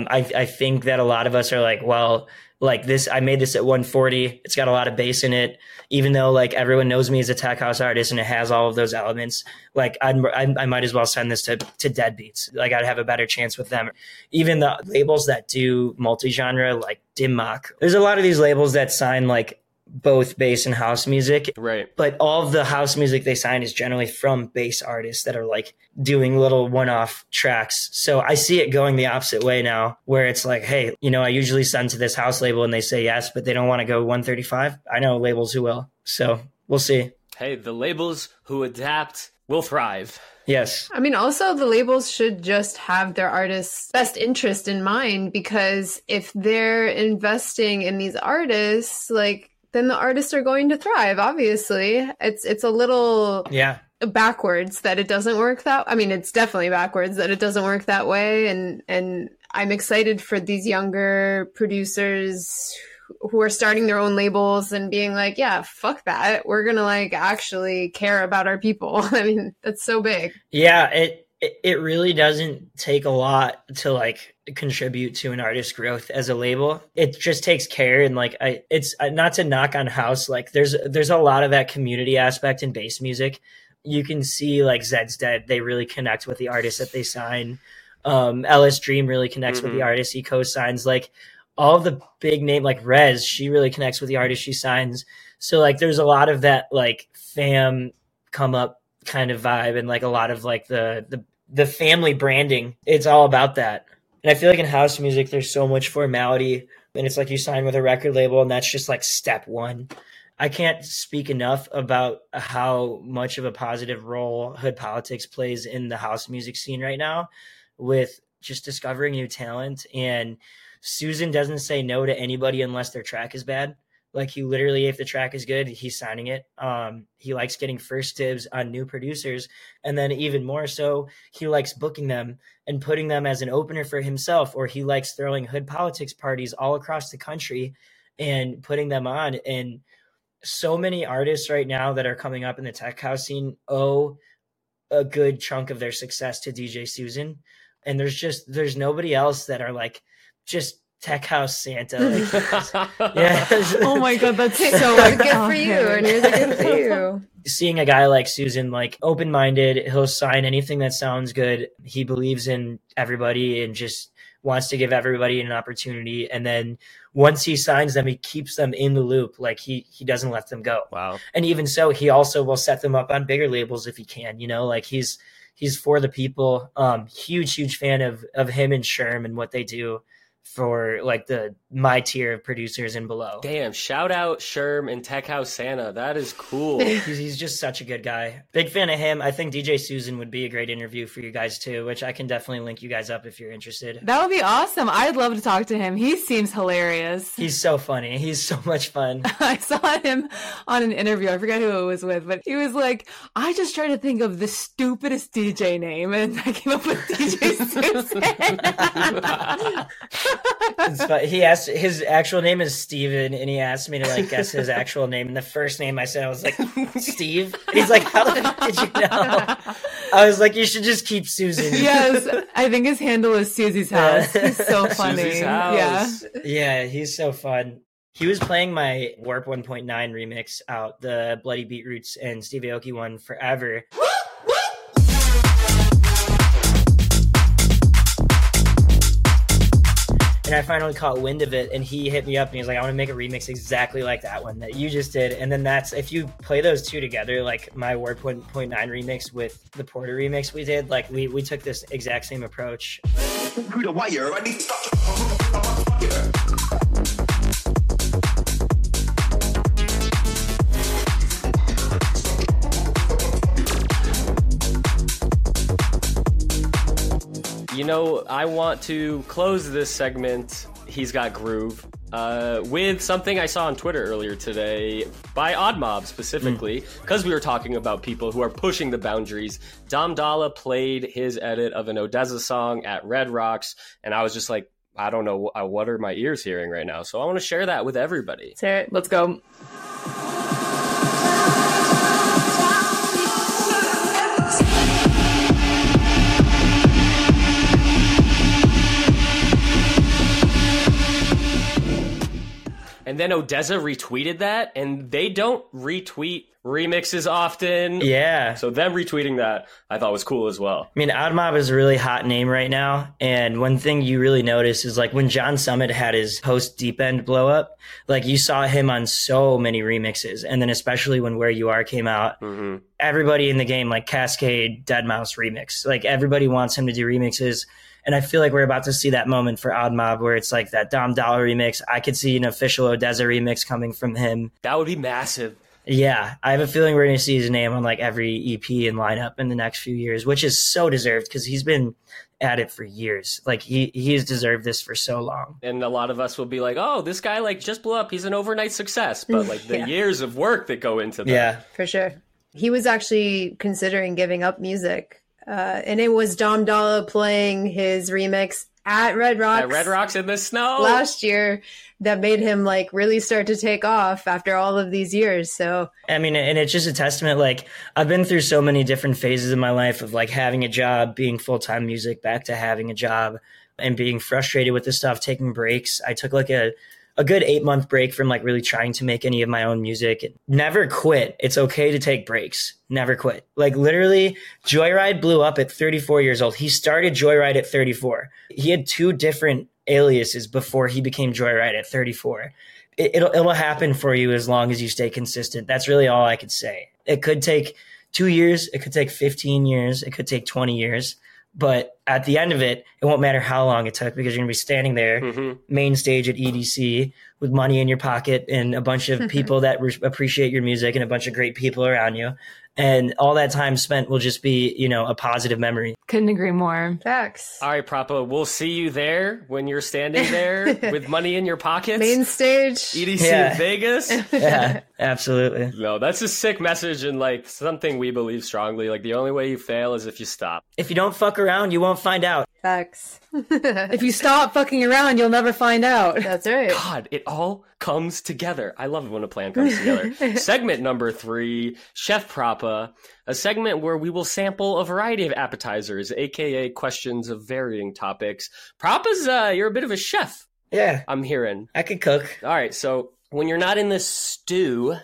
I think that a lot of us are like, well, like this, I made this at 140. It's got a lot of bass in it, even though like everyone knows me as a tech house artist and it has all of those elements. Like I might as well send this to Deadbeats. Like I'd have a better chance with them. Even the labels that do multi-genre, like Dim Mak. There's a lot of these labels that sign like both bass and house music. Right. But all of the house music they sign is generally from bass artists that are like doing little one-off tracks. So I see it going the opposite way now, where it's like, hey, you know, I usually send to this house label and they say yes, but they don't want to go 135. I know labels who will. So we'll see. Hey, the labels who adapt will thrive. Yes. I mean, also the labels should just have their artists' best interest in mind, because if they're investing in these artists, like then the artists are going to thrive. Obviously, it's a little backwards that it doesn't work that. I mean, it's definitely backwards that it doesn't work that way. And I'm excited for these younger producers who are starting their own labels and being like, yeah, fuck that. We're gonna like actually care about our people. I mean, that's so big. Yeah, it really doesn't take a lot to like contribute to an artist's growth as a label. It just takes care. And like it's not to knock on house, like there's a lot of that community aspect in bass music. You can see like Zed's Dead, they really connect with the artists that they sign. Ellis Dream really connects with the artists he co-signs. Like all of the big name, like Rez, she really connects with the artists she signs. So like there's a lot of that like fam come up kind of vibe, and like a lot of like the family branding. It's all about that. And I feel like in house music there's so much formality, and it's like you sign with a record label and that's just like step one. I can't speak enough about how much of a positive role Hood Politics plays in the house music scene right now with just discovering new talent. And Susan doesn't say no to anybody unless their track is bad. Like he literally, if the track is good, he's signing it. He likes getting first dibs on new producers. And then even more so, he likes booking them and putting them as an opener for himself, or he likes throwing Hood Politics parties all across the country and putting them on. And so many artists right now that are coming up in the tech house scene owe a good chunk of their success to DJ Susan. And there's nobody else that are like just tech house Santa. Like, yeah. Oh my God, that's so Good for you. And here's a good for you. Seeing a guy like Susan, like open-minded, he'll sign anything that sounds good. He believes in everybody and just wants to give everybody an opportunity. And then once he signs them, he keeps them in the loop. Like he doesn't let them go. Wow. And even so, he also will set them up on bigger labels if he can, you know, like he's for the people. Huge fan of him and Sherm and what they do for like my tier of producers and below. Damn, shout out Sherm and Tech House Santa. That is cool. He's just such a good guy. Big fan of him. I think DJ Susan would be a great interview for you guys too, which I can definitely link you guys up if you're interested. That would be awesome. I'd love to talk to him. He seems hilarious. He's so funny. He's so much fun. I saw him on an interview. I forget who it was with, but he was like, I just tried to think of the stupidest DJ name, and I came up with DJ Susan. He asked, his actual name is Steven, and he asked me to like guess his actual name, and the first name I said, I was like, Steve. And he's like, how the fuck did you know? I was like, you should just keep Susan. Yes, I think his handle is Susie's House. He's so funny. Susie's House. Yeah, he's so fun. He was playing my Warp 1.9 remix out, the Bloody Beetroots and Steve Aoki one, forever. And I finally caught wind of it, and he hit me up and he was like, I want to make a remix exactly like that one that you just did. And then if you play those two together, like my Warp 1.9 remix with the Porter remix we did, like we took this exact same approach. Through the wire, I need You know, I want to close this segment, He's Got Groove, with something I saw on Twitter earlier today by Odd Mob specifically, because we were talking about people who are pushing the boundaries. Dom Dalla played his edit of an ODESZA song at Red Rocks, and I was just like, I don't know, what are my ears hearing right now? So I want to share that with everybody. Sarah, let's go. And then ODESZA retweeted that, and they don't retweet remixes often. Yeah. So them retweeting that, I thought was cool as well. I mean, Odd Mob is a really hot name right now. And one thing you really notice is like when John Summit had his post Deep End blow up, like you saw him on so many remixes. And then especially when Where You Are came out, everybody in the game, like Cascade, Deadmau5 remix, like everybody wants him to do remixes. And I feel like we're about to see that moment for Odd Mob where it's like that Dom Dalla remix. I could see an official ODESZA remix coming from him. That would be massive. Yeah, I have a feeling we're going to see his name on like every EP and lineup in the next few years, which is so deserved because he's been at it for years. Like he has deserved this for so long. And a lot of us will be like, oh, this guy like just blew up. He's an overnight success. But like the years of work that go into that. Yeah. For sure. He was actually considering giving up music. And it was Dom Dolla playing his remix at Red Rocks. At Red Rocks in the snow. Last year that made him like really start to take off after all of these years. So I mean, and it's just a testament. Like I've been through so many different phases in my life of like having a job, being full-time music, back to having a job and being frustrated with this stuff, taking breaks. I took like a good 8-month break from like really trying to make any of my own music. Never quit. It's okay to take breaks. Never quit. Like literally Joyride blew up at 34 years old. He started Joyride at 34. He had 2 different aliases before he became Joyride at 34. It'll happen for you as long as you stay consistent. That's really all I could say. It could take 2 years. It could take 15 years. It could take 20 years. But at the end of it, it won't matter how long it took because you're going to be standing there, main stage at EDC with money in your pocket and a bunch of people that appreciate your music and a bunch of great people around you. And all that time spent will just be, you know, a positive memory. Couldn't agree more. facts. All right, Propa, we'll see you there when you're standing there with money in your pockets. Main stage. EDC Yeah. in Vegas. Yeah, absolutely. No, that's a sick message and like something we believe strongly. Like the only way you fail is if you stop. If you don't fuck around, you won't find out. Facts. If you stop fucking around, you'll never find out. That's right. God, it all comes together. I love it when a plan comes together. Segment number 3, Chef Propa, a segment where we will sample a variety of appetizers, aka questions of varying topics. Propa's, you're a bit of a chef, Yeah, I'm hearing. I could cook. All right, so when you're not in the studio,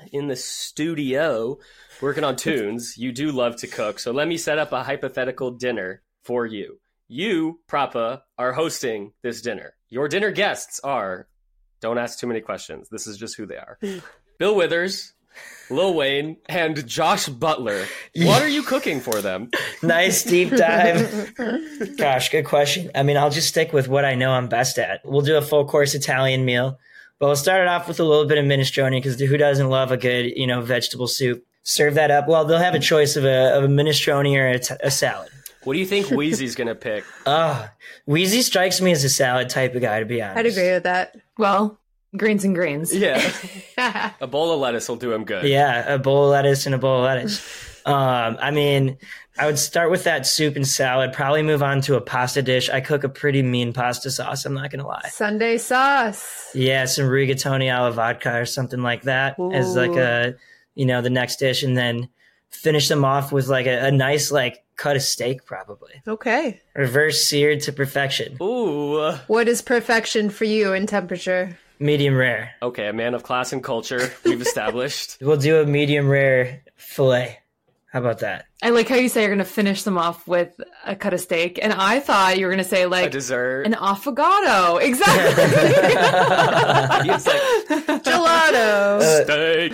working on tunes, you do love to cook. So let me set up a hypothetical dinner for you. You, Propa, are hosting this dinner. Your dinner guests are, don't ask too many questions. This is just who they are. Bill Withers, Lil Wayne, and Josh Butler. What are you cooking for them? Nice deep dive. Gosh, good question. I mean, I'll just stick with what I know I'm best at. We'll do a full course Italian meal, but we'll start it off with a little bit of minestrone because who doesn't love a good, you know, vegetable soup? Serve that up. Well, they'll have a choice of a minestrone or a salad. What do you think Wheezy's going to pick? Wheezy strikes me as a salad type of guy, to be honest. I'd agree with that. Well, greens and greens. Yeah. A bowl of lettuce will do him good. Yeah, a bowl of lettuce and a bowl of lettuce. I mean, I would start with that soup and salad, probably move on to a pasta dish. I cook a pretty mean pasta sauce, I'm not going to lie. Sunday sauce. Yeah, some rigatoni alla vodka or something like that as like a, you know, the next dish. And then finish them off with like a nice, like, cut of steak, probably. Okay. Reverse seared to perfection. Ooh. What is perfection for you in temperature? Medium rare. Okay, a man of class and culture, we've established. We'll do a medium rare filet. How about that? I like how you say you're going to finish them off with a cut of steak. And I thought you were going to say A like dessert. an affogato. Exactly. He's like, Gelato.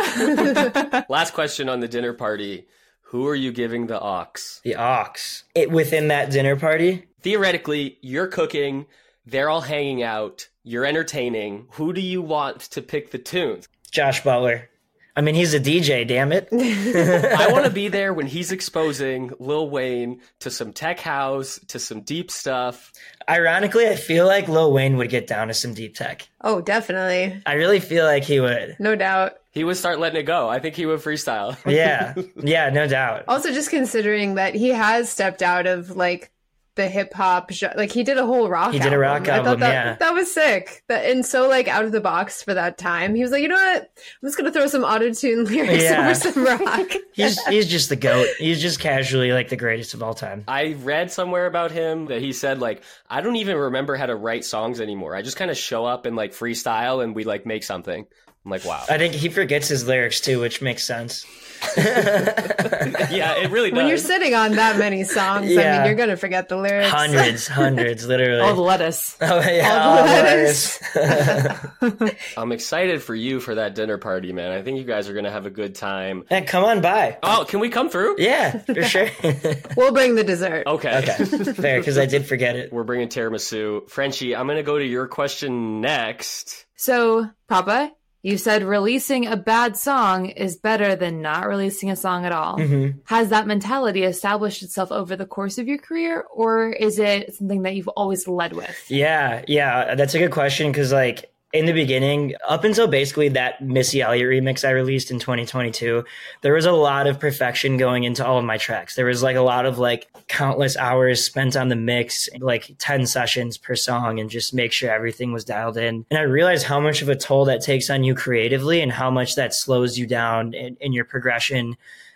steak. Last question on the dinner party. Who are you giving the ox? The ox. Within that dinner party? Theoretically, you're cooking, they're all hanging out, you're entertaining. Who do you want to pick the tunes? Josh Butler. I mean, he's a DJ, damn it. I want to be there when he's exposing Lil Wayne to some tech house, to some deep stuff. Ironically, I feel like Lil Wayne would get down to some deep tech. Oh, definitely. I really feel like he would. No doubt. He would start letting it go. I think he would freestyle. Yeah. Yeah, no doubt. Also, just considering that he has stepped out of like the hip hop, like he did a whole rock. He did a rock I thought album, that, yeah. that was sick. And so like out of the box for that time, he was like, you know what? I'm just gonna throw some auto-tune lyrics Yeah. over some rock. He's just the GOAT. He's just casually like the greatest of all time. I read somewhere about him that he said, like, I don't even remember how to write songs anymore. I just kind of show up and like freestyle and we like make something. I'm like, wow. I think he forgets his lyrics too, which makes sense. Yeah, it really does. When you're sitting on that many songs, I Yeah. mean, you're gonna forget the lyrics. Hundreds, literally. All the lettuce. Oh, yeah, All the all the lettuce. lettuce. I'm excited for you for that dinner party, man. I think you guys are going to have a good time. And come on by. Oh, can we come through? Yeah, for sure. We'll bring the dessert. Okay. Okay, fair, because I did forget it. We're bringing tiramisu. Frenchie, I'm going to go to your question next. So, Papa, You said releasing a bad song is better than not releasing a song at all. Has that mentality established itself over the course of your career, or is it something that you've always led with? Yeah, that's a good question, because like in the beginning, up until basically that Missy Elliott remix I released in 2022, there was a lot of perfection going into all of my tracks. There was like a lot of like countless hours spent on the mix, like 10 sessions per song, and just make sure everything was dialed in. And I realized how much of a toll that takes on you creatively, and how much that slows you down in your progression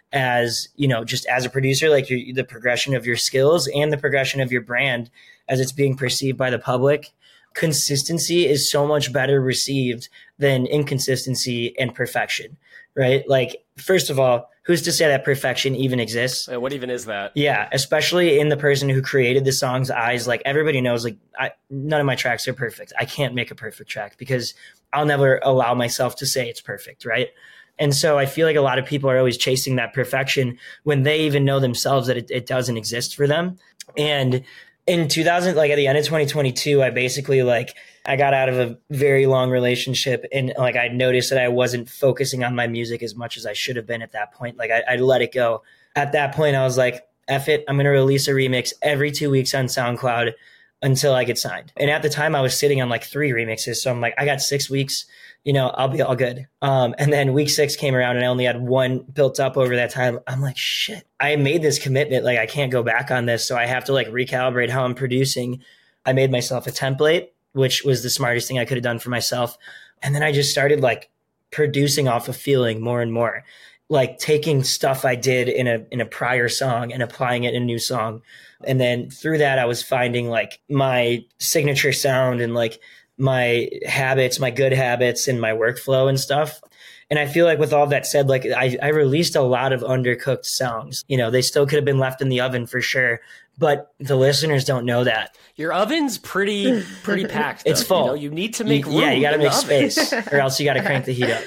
as, you know, just as a producer, like the progression of your skills and the progression of your brand as it's being perceived by the public. Consistency is so much better received than inconsistency and perfection, right? Like, first of all, who's to say that perfection even exists? What even is that? Yeah, especially in the person who created the song's eyes. Like, everybody knows, like, none of my tracks are perfect. I can't make a perfect track because I'll never allow myself to say it's perfect, right? And so I feel like a lot of people are always chasing that perfection when they even know themselves that it doesn't exist for them. And in 2000, like at the end of 2022, I basically I got out of a very long relationship, and like I noticed that I wasn't focusing on my music as much as I should have been at that point. Like I let it go. At that point, I was like, F it, I'm going to release a remix every 2 weeks on SoundCloud until I get signed. And at the time I was sitting on like 3 remixes. So I'm like, I got 6 weeks, you know, I'll be all good. And then week 6 came around and I only had 1 built up over that time. I'm like, shit, I made this commitment. Like I can't go back on this. So I have to like recalibrate how I'm producing. I made myself a template, which was the smartest thing I could have done for myself. And then I just started like producing off of feeling more and more, like taking stuff I did in a prior song and applying it in a new song. And then through that, I was finding like my signature sound and like my habits, my good habits and my workflow and stuff. And I feel like with all that said, like I released a lot of undercooked songs. You know, they still could have been left in the oven for sure, but the listeners don't know that. Your oven's pretty packed. It's full. You know, you need to make room. Yeah, you got to make space, or else you got to crank the heat up.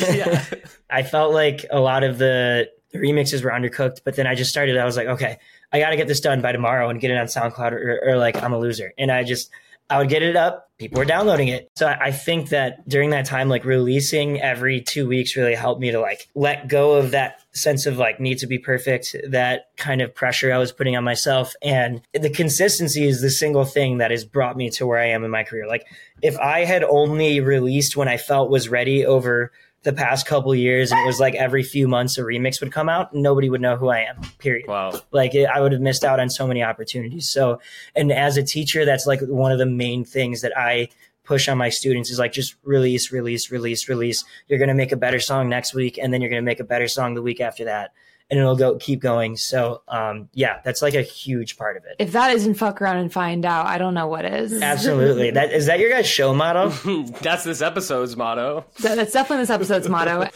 I felt like a lot of the remixes were undercooked, but then I was like, okay, I got to get this done by tomorrow and get it on SoundCloud, or like I'm a loser. And I would get it up. People were downloading it. So I think that during that time, like releasing every 2 weeks really helped me to like let go of that sense of like need to be perfect, that kind of pressure I was putting on myself. And the consistency is the single thing that has brought me to where I am in my career. Like if I had only released when I felt was ready over the past couple of years, and it was like every few months a remix would come out, nobody would know who I am, period. Wow. Like I would have missed out on so many opportunities. So, and as a teacher, that's like one of the main things that I push on my students is like, just release. You're going to make a better song next week. And then you're going to make a better song the week after that. And it'll keep going. So, yeah, that's like a huge part of it. If that isn't fuck around and find out, I don't know what is. Absolutely. Is that your guys' show motto? That's this episode's motto. That's definitely this episode's motto.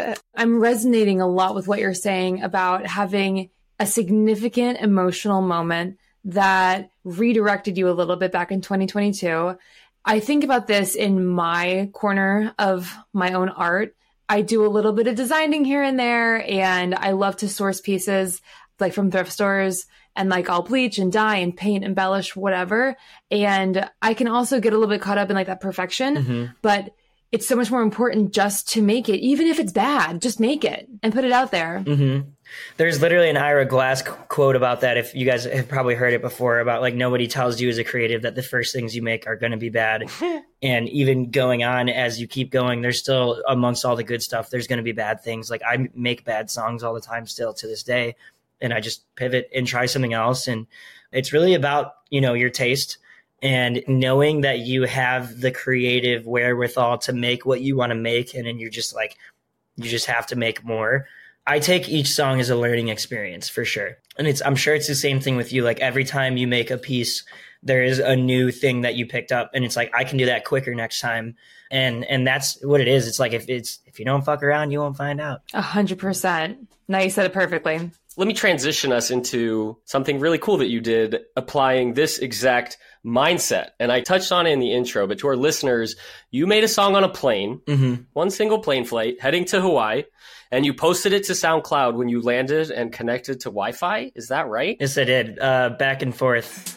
I'm resonating a lot with what you're saying about having a significant emotional moment that redirected you a little bit back in 2022. I think about this in my corner of my own art. I do a little bit of designing here and there, and I love to source pieces like from thrift stores, and like I'll bleach and dye and paint, embellish, whatever. And I can also get a little bit caught up in like that perfection, but it's so much more important just to make it. Even if it's bad, just make it and put it out there. There's literally an Ira Glass quote about that. If you guys have probably heard it before, about like nobody tells you as a creative that the first things you make are going to be bad. And even going on as you keep going, there's still, amongst all the good stuff, there's going to be bad things. Like I make bad songs all the time still to this day. And I just pivot and try something else. And it's really about, you know, your taste and knowing that you have the creative wherewithal to make what you want to make. And then you're just like, you just have to make more. I take each song as a learning experience for sure. And I'm sure it's the same thing with you. Like every time you make a piece, there is a new thing that you picked up, and it's like, I can do that quicker next time. And that's what it is. It's like, if you don't fuck around, you won't find out. 100%. Now you said it perfectly. Let me transition us into something really cool that you did, applying this exact mindset. And I touched on it in the intro, but to our listeners, you made a song on a plane, one single plane flight heading to Hawaii, and you posted it to SoundCloud when you landed and connected to Wi-Fi. Is that right? Yes, I did. Back and forth.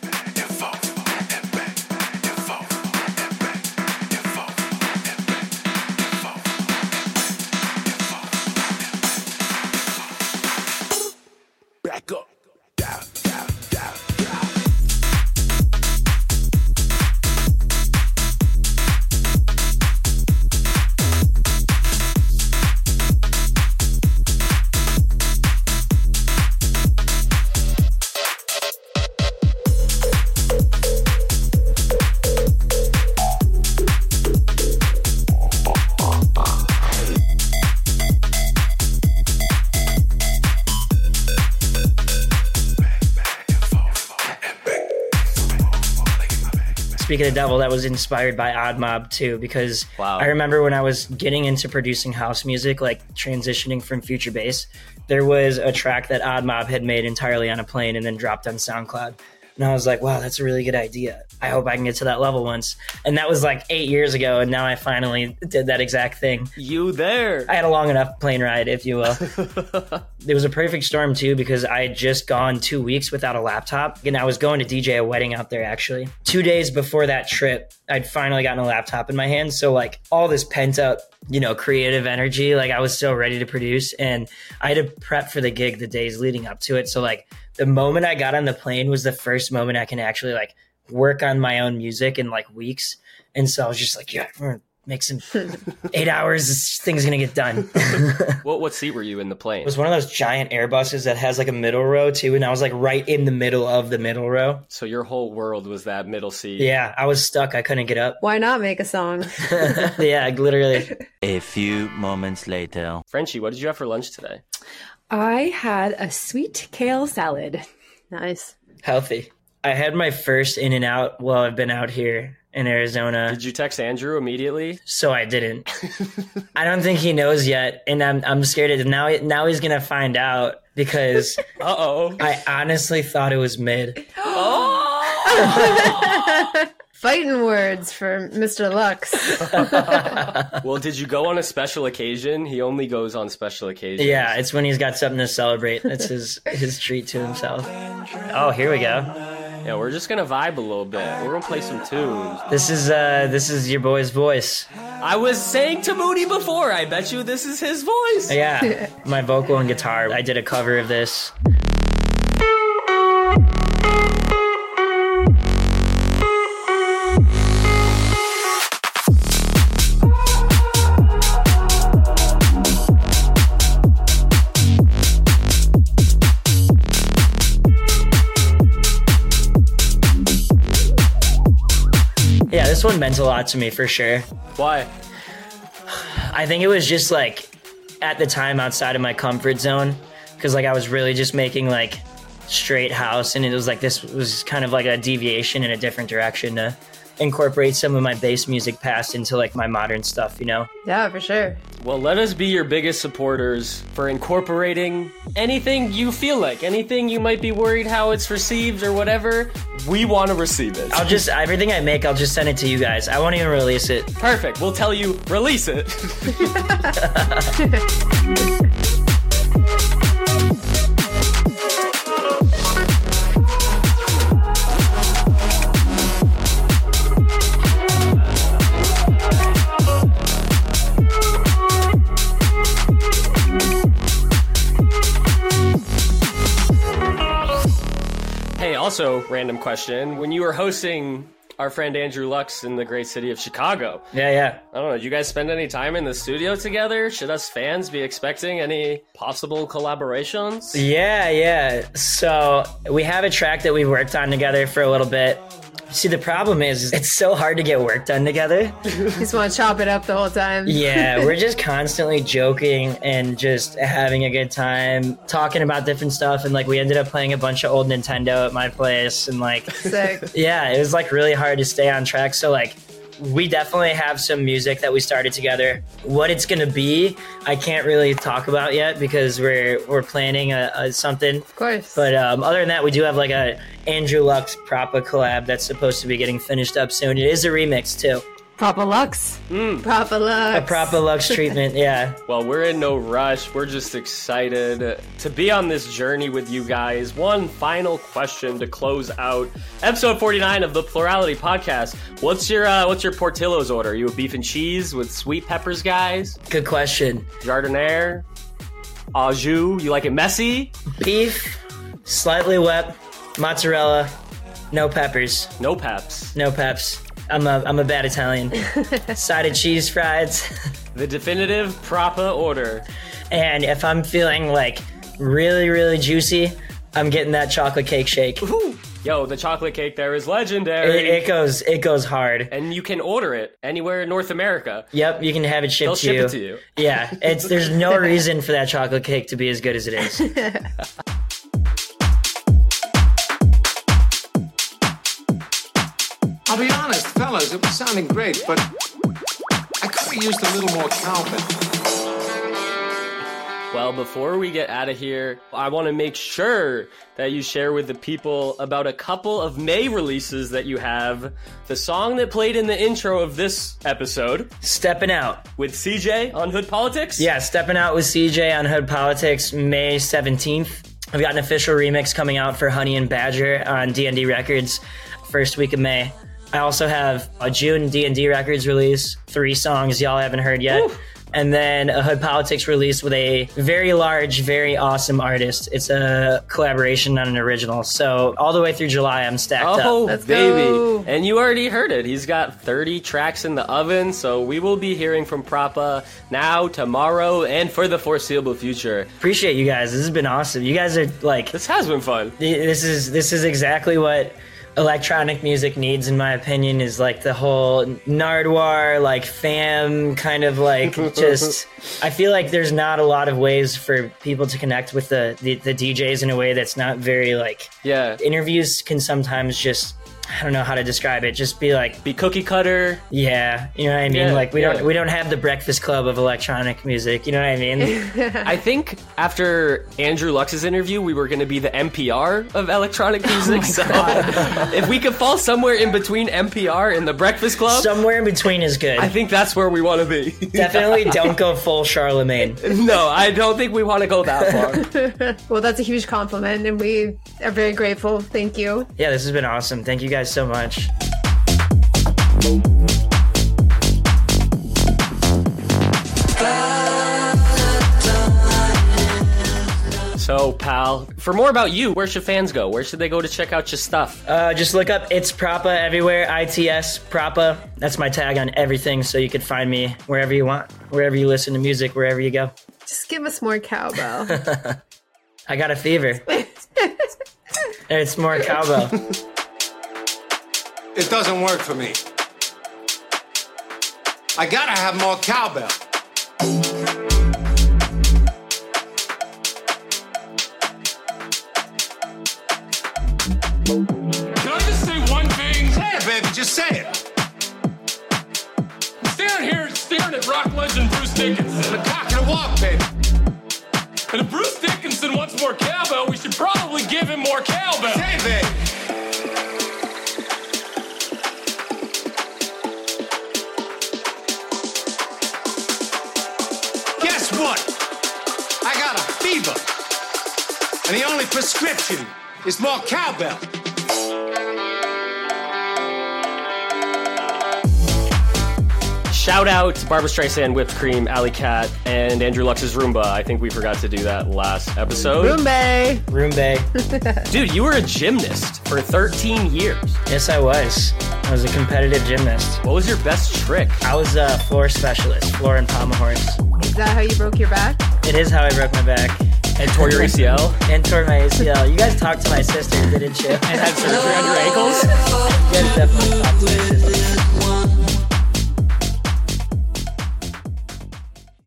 Speak of the Devil that was inspired by Odd Mob too, because Wow. I remember when I was getting into producing house music, like transitioning from Future Bass, there was a track that Odd Mob had made entirely on a plane and then dropped on SoundCloud. And I was like, wow, that's a really good idea. I hope I can get to that level once. And that was like 8 years ago, and now I finally did that exact thing. You there. I had a long enough plane ride, if you will. It was a perfect storm, too, because I had just gone 2 weeks without a laptop. And I was going to DJ a wedding out there, actually. 2 days before that trip, I'd finally gotten a laptop in my hands. So, like, all this pent up, creative energy, like, I was so ready to produce. And I had to prep for the gig the days leading up to it. So, like, the moment I got on the plane was the first moment I can actually, like, work on my own music in, like, weeks. And so I was just like, yeah, we're going to make some 8 hours. This thing's going to get done. What seat were you in the plane? It was one of those giant Airbuses that has like a middle row too, and I was like right in the middle of the middle row. So your whole world was that middle seat. Yeah, I was stuck. I couldn't get up. Why not make a song? Yeah, literally. A few moments later. Frenchie, what did you have for lunch today? I had a sweet kale salad. Nice. Healthy. I had my first In-N-Out while I've been out here in Arizona. Did you text Andrew immediately? So I didn't. I don't think he knows yet, and I'm scared of now he's gonna find out because Uh-oh. I honestly thought it was mid. Fighting words for Mr. Lux. Well, did you go on a special occasion? He only goes on special occasions. Yeah, it's when he's got something to celebrate. That's his treat to himself. Oh, here we go. Yeah, we're just gonna vibe a little bit. We're gonna play some tunes. This is your boy's voice. I was saying to Moody before, I bet you this is his voice. Yeah, my vocal and guitar. I did a cover of this. Yeah, this one meant a lot to me for sure. Why? I think it was just like at the time outside of my comfort zone because like I was really just making like straight house, and it was like this was kind of like a deviation in a different direction to incorporate some of my bass music past into like my modern stuff, Yeah, for sure. Well, let us be your biggest supporters for incorporating anything you feel like, anything you might be worried how it's received or whatever. We want to receive it. Everything I make, I'll just send it to you guys. I won't even release it. Perfect. We'll tell you, release it. Hey, also, random question. When you were hosting our friend Andrew Lux in the great city of Chicago, Yeah. I don't know, did you guys spend any time in the studio together? Should us fans be expecting any possible collaborations? Yeah. So we have a track that we worked on together for a little bit. See, the problem is it's so hard to get work done together. Just want to chop it up the whole time. Yeah, we're just constantly joking and just having a good time, talking about different stuff. And like we ended up playing a bunch of old Nintendo at my place. And like, Sick. yeah, it was like really hard to stay on track. So like, we definitely have some music that we started together. What it's gonna be, I can't really talk about yet because we're planning something. Of course. But other than that, we do have like a Andrew Lux Propa collab that's supposed to be getting finished up soon. It is a remix too. Propa Lux. Propa Lux. A Propa Lux treatment, yeah. Well, we're in no rush. We're just excited to be on this journey with you guys. One final question to close out episode 49 of the Plurality Podcast. What's your Portillo's order? Are you a beef and cheese with sweet peppers, guys? Good question. Jardiniere? Au jus? You like it messy? Beef, slightly wet, mozzarella, no peppers, No peps. no peps. I'm a bad Italian. Side of cheese fries. The definitive Propa order. And if I'm feeling like really, really juicy, I'm getting that chocolate cake shake. Ooh. Yo, the chocolate cake there is legendary. It goes hard. And you can order it anywhere in North America. Yep, you can have it shipped They'll to ship you. it to you. Yeah, there's no reason for that chocolate cake to be as good as it is. I'll be honest, Fellas, it was sounding great, but I could have used a little more cowbell. Well, before we get out of here, I want to make sure that you share with the people about a couple of May releases that you have. The song that played in the intro of this episode, Steppin' Out. with CJ on Hood Politics. Yeah, Steppin' Out with CJ on Hood Politics, May 17th. I've got an official remix coming out for Honey and Badger on D&D Records, first week of May. I also have a June D&D Records release, 3 songs y'all haven't heard yet. Woo. And then a Hood Politics release with a very large, very awesome artist. It's a collaboration on an original. So all the way through July, I'm stacked Oh, up. Let's baby. go. And you already heard it. He's got 30 tracks in the oven, so we will be hearing from Propa now, tomorrow, and for the foreseeable future. Appreciate you guys. This has been awesome. You guys are like, This has been fun. this is exactly what electronic music needs, in my opinion, is like the whole Nardwuar, like fam kind of like just, I feel like there's not a lot of ways for people to connect with the DJs in a way that's not very like, Yeah. interviews can sometimes just, I don't know how to describe it, just be like, Be cookie cutter. yeah, you know what I mean? Yeah, Like we yeah. don't have the Breakfast Club of electronic music, you know what I mean? I think after Andrew Lux's interview, we were going to be the NPR of electronic music. So if we could fall somewhere in between NPR and the Breakfast Club, Somewhere in between is good. I think that's where we want to be. Definitely don't go full Charlemagne. No, I don't think we want to go that far. Well, that's a huge compliment, and we are very grateful. Thank you. Yeah, this has been awesome. Thank you guys so much. So, pal, for more about you, where should fans go? Where should they go to check out your stuff? Just look up It's Propa everywhere, ITS Propa. That's my tag on everything, so you can find me wherever you want, wherever you listen to music, wherever you go. Just give us more cowbell. I got a fever. It's more cowbell. It doesn't work for me. I gotta have more cowbell. Can I just say one thing? Say it, baby, just say it. I'm standing here staring at rock legend Bruce Dickinson. The cock and a walk, baby. And if Bruce Dickinson wants more cowbell, we should probably give him more cowbell. Say it, baby. Guess what? I got a fever. And the only prescription is more cowbell. Shout out to Barbra Streisand, Whipped Cream, Alley Cat, and Andrew Lux's Roomba. I think we forgot to do that last episode. Roomba. Room Bay. Dude, you were a gymnast for 13 years. Yes, I was. I was a competitive gymnast. What was your best trick? I was a floor specialist, floor and pommel horse. Is that how you broke your back? It is how I broke my back. And tore your ACL? And tore my ACL. You guys talked to my sister, didn't you? And had surgery on your ankles? You guys definitely talked to my sister.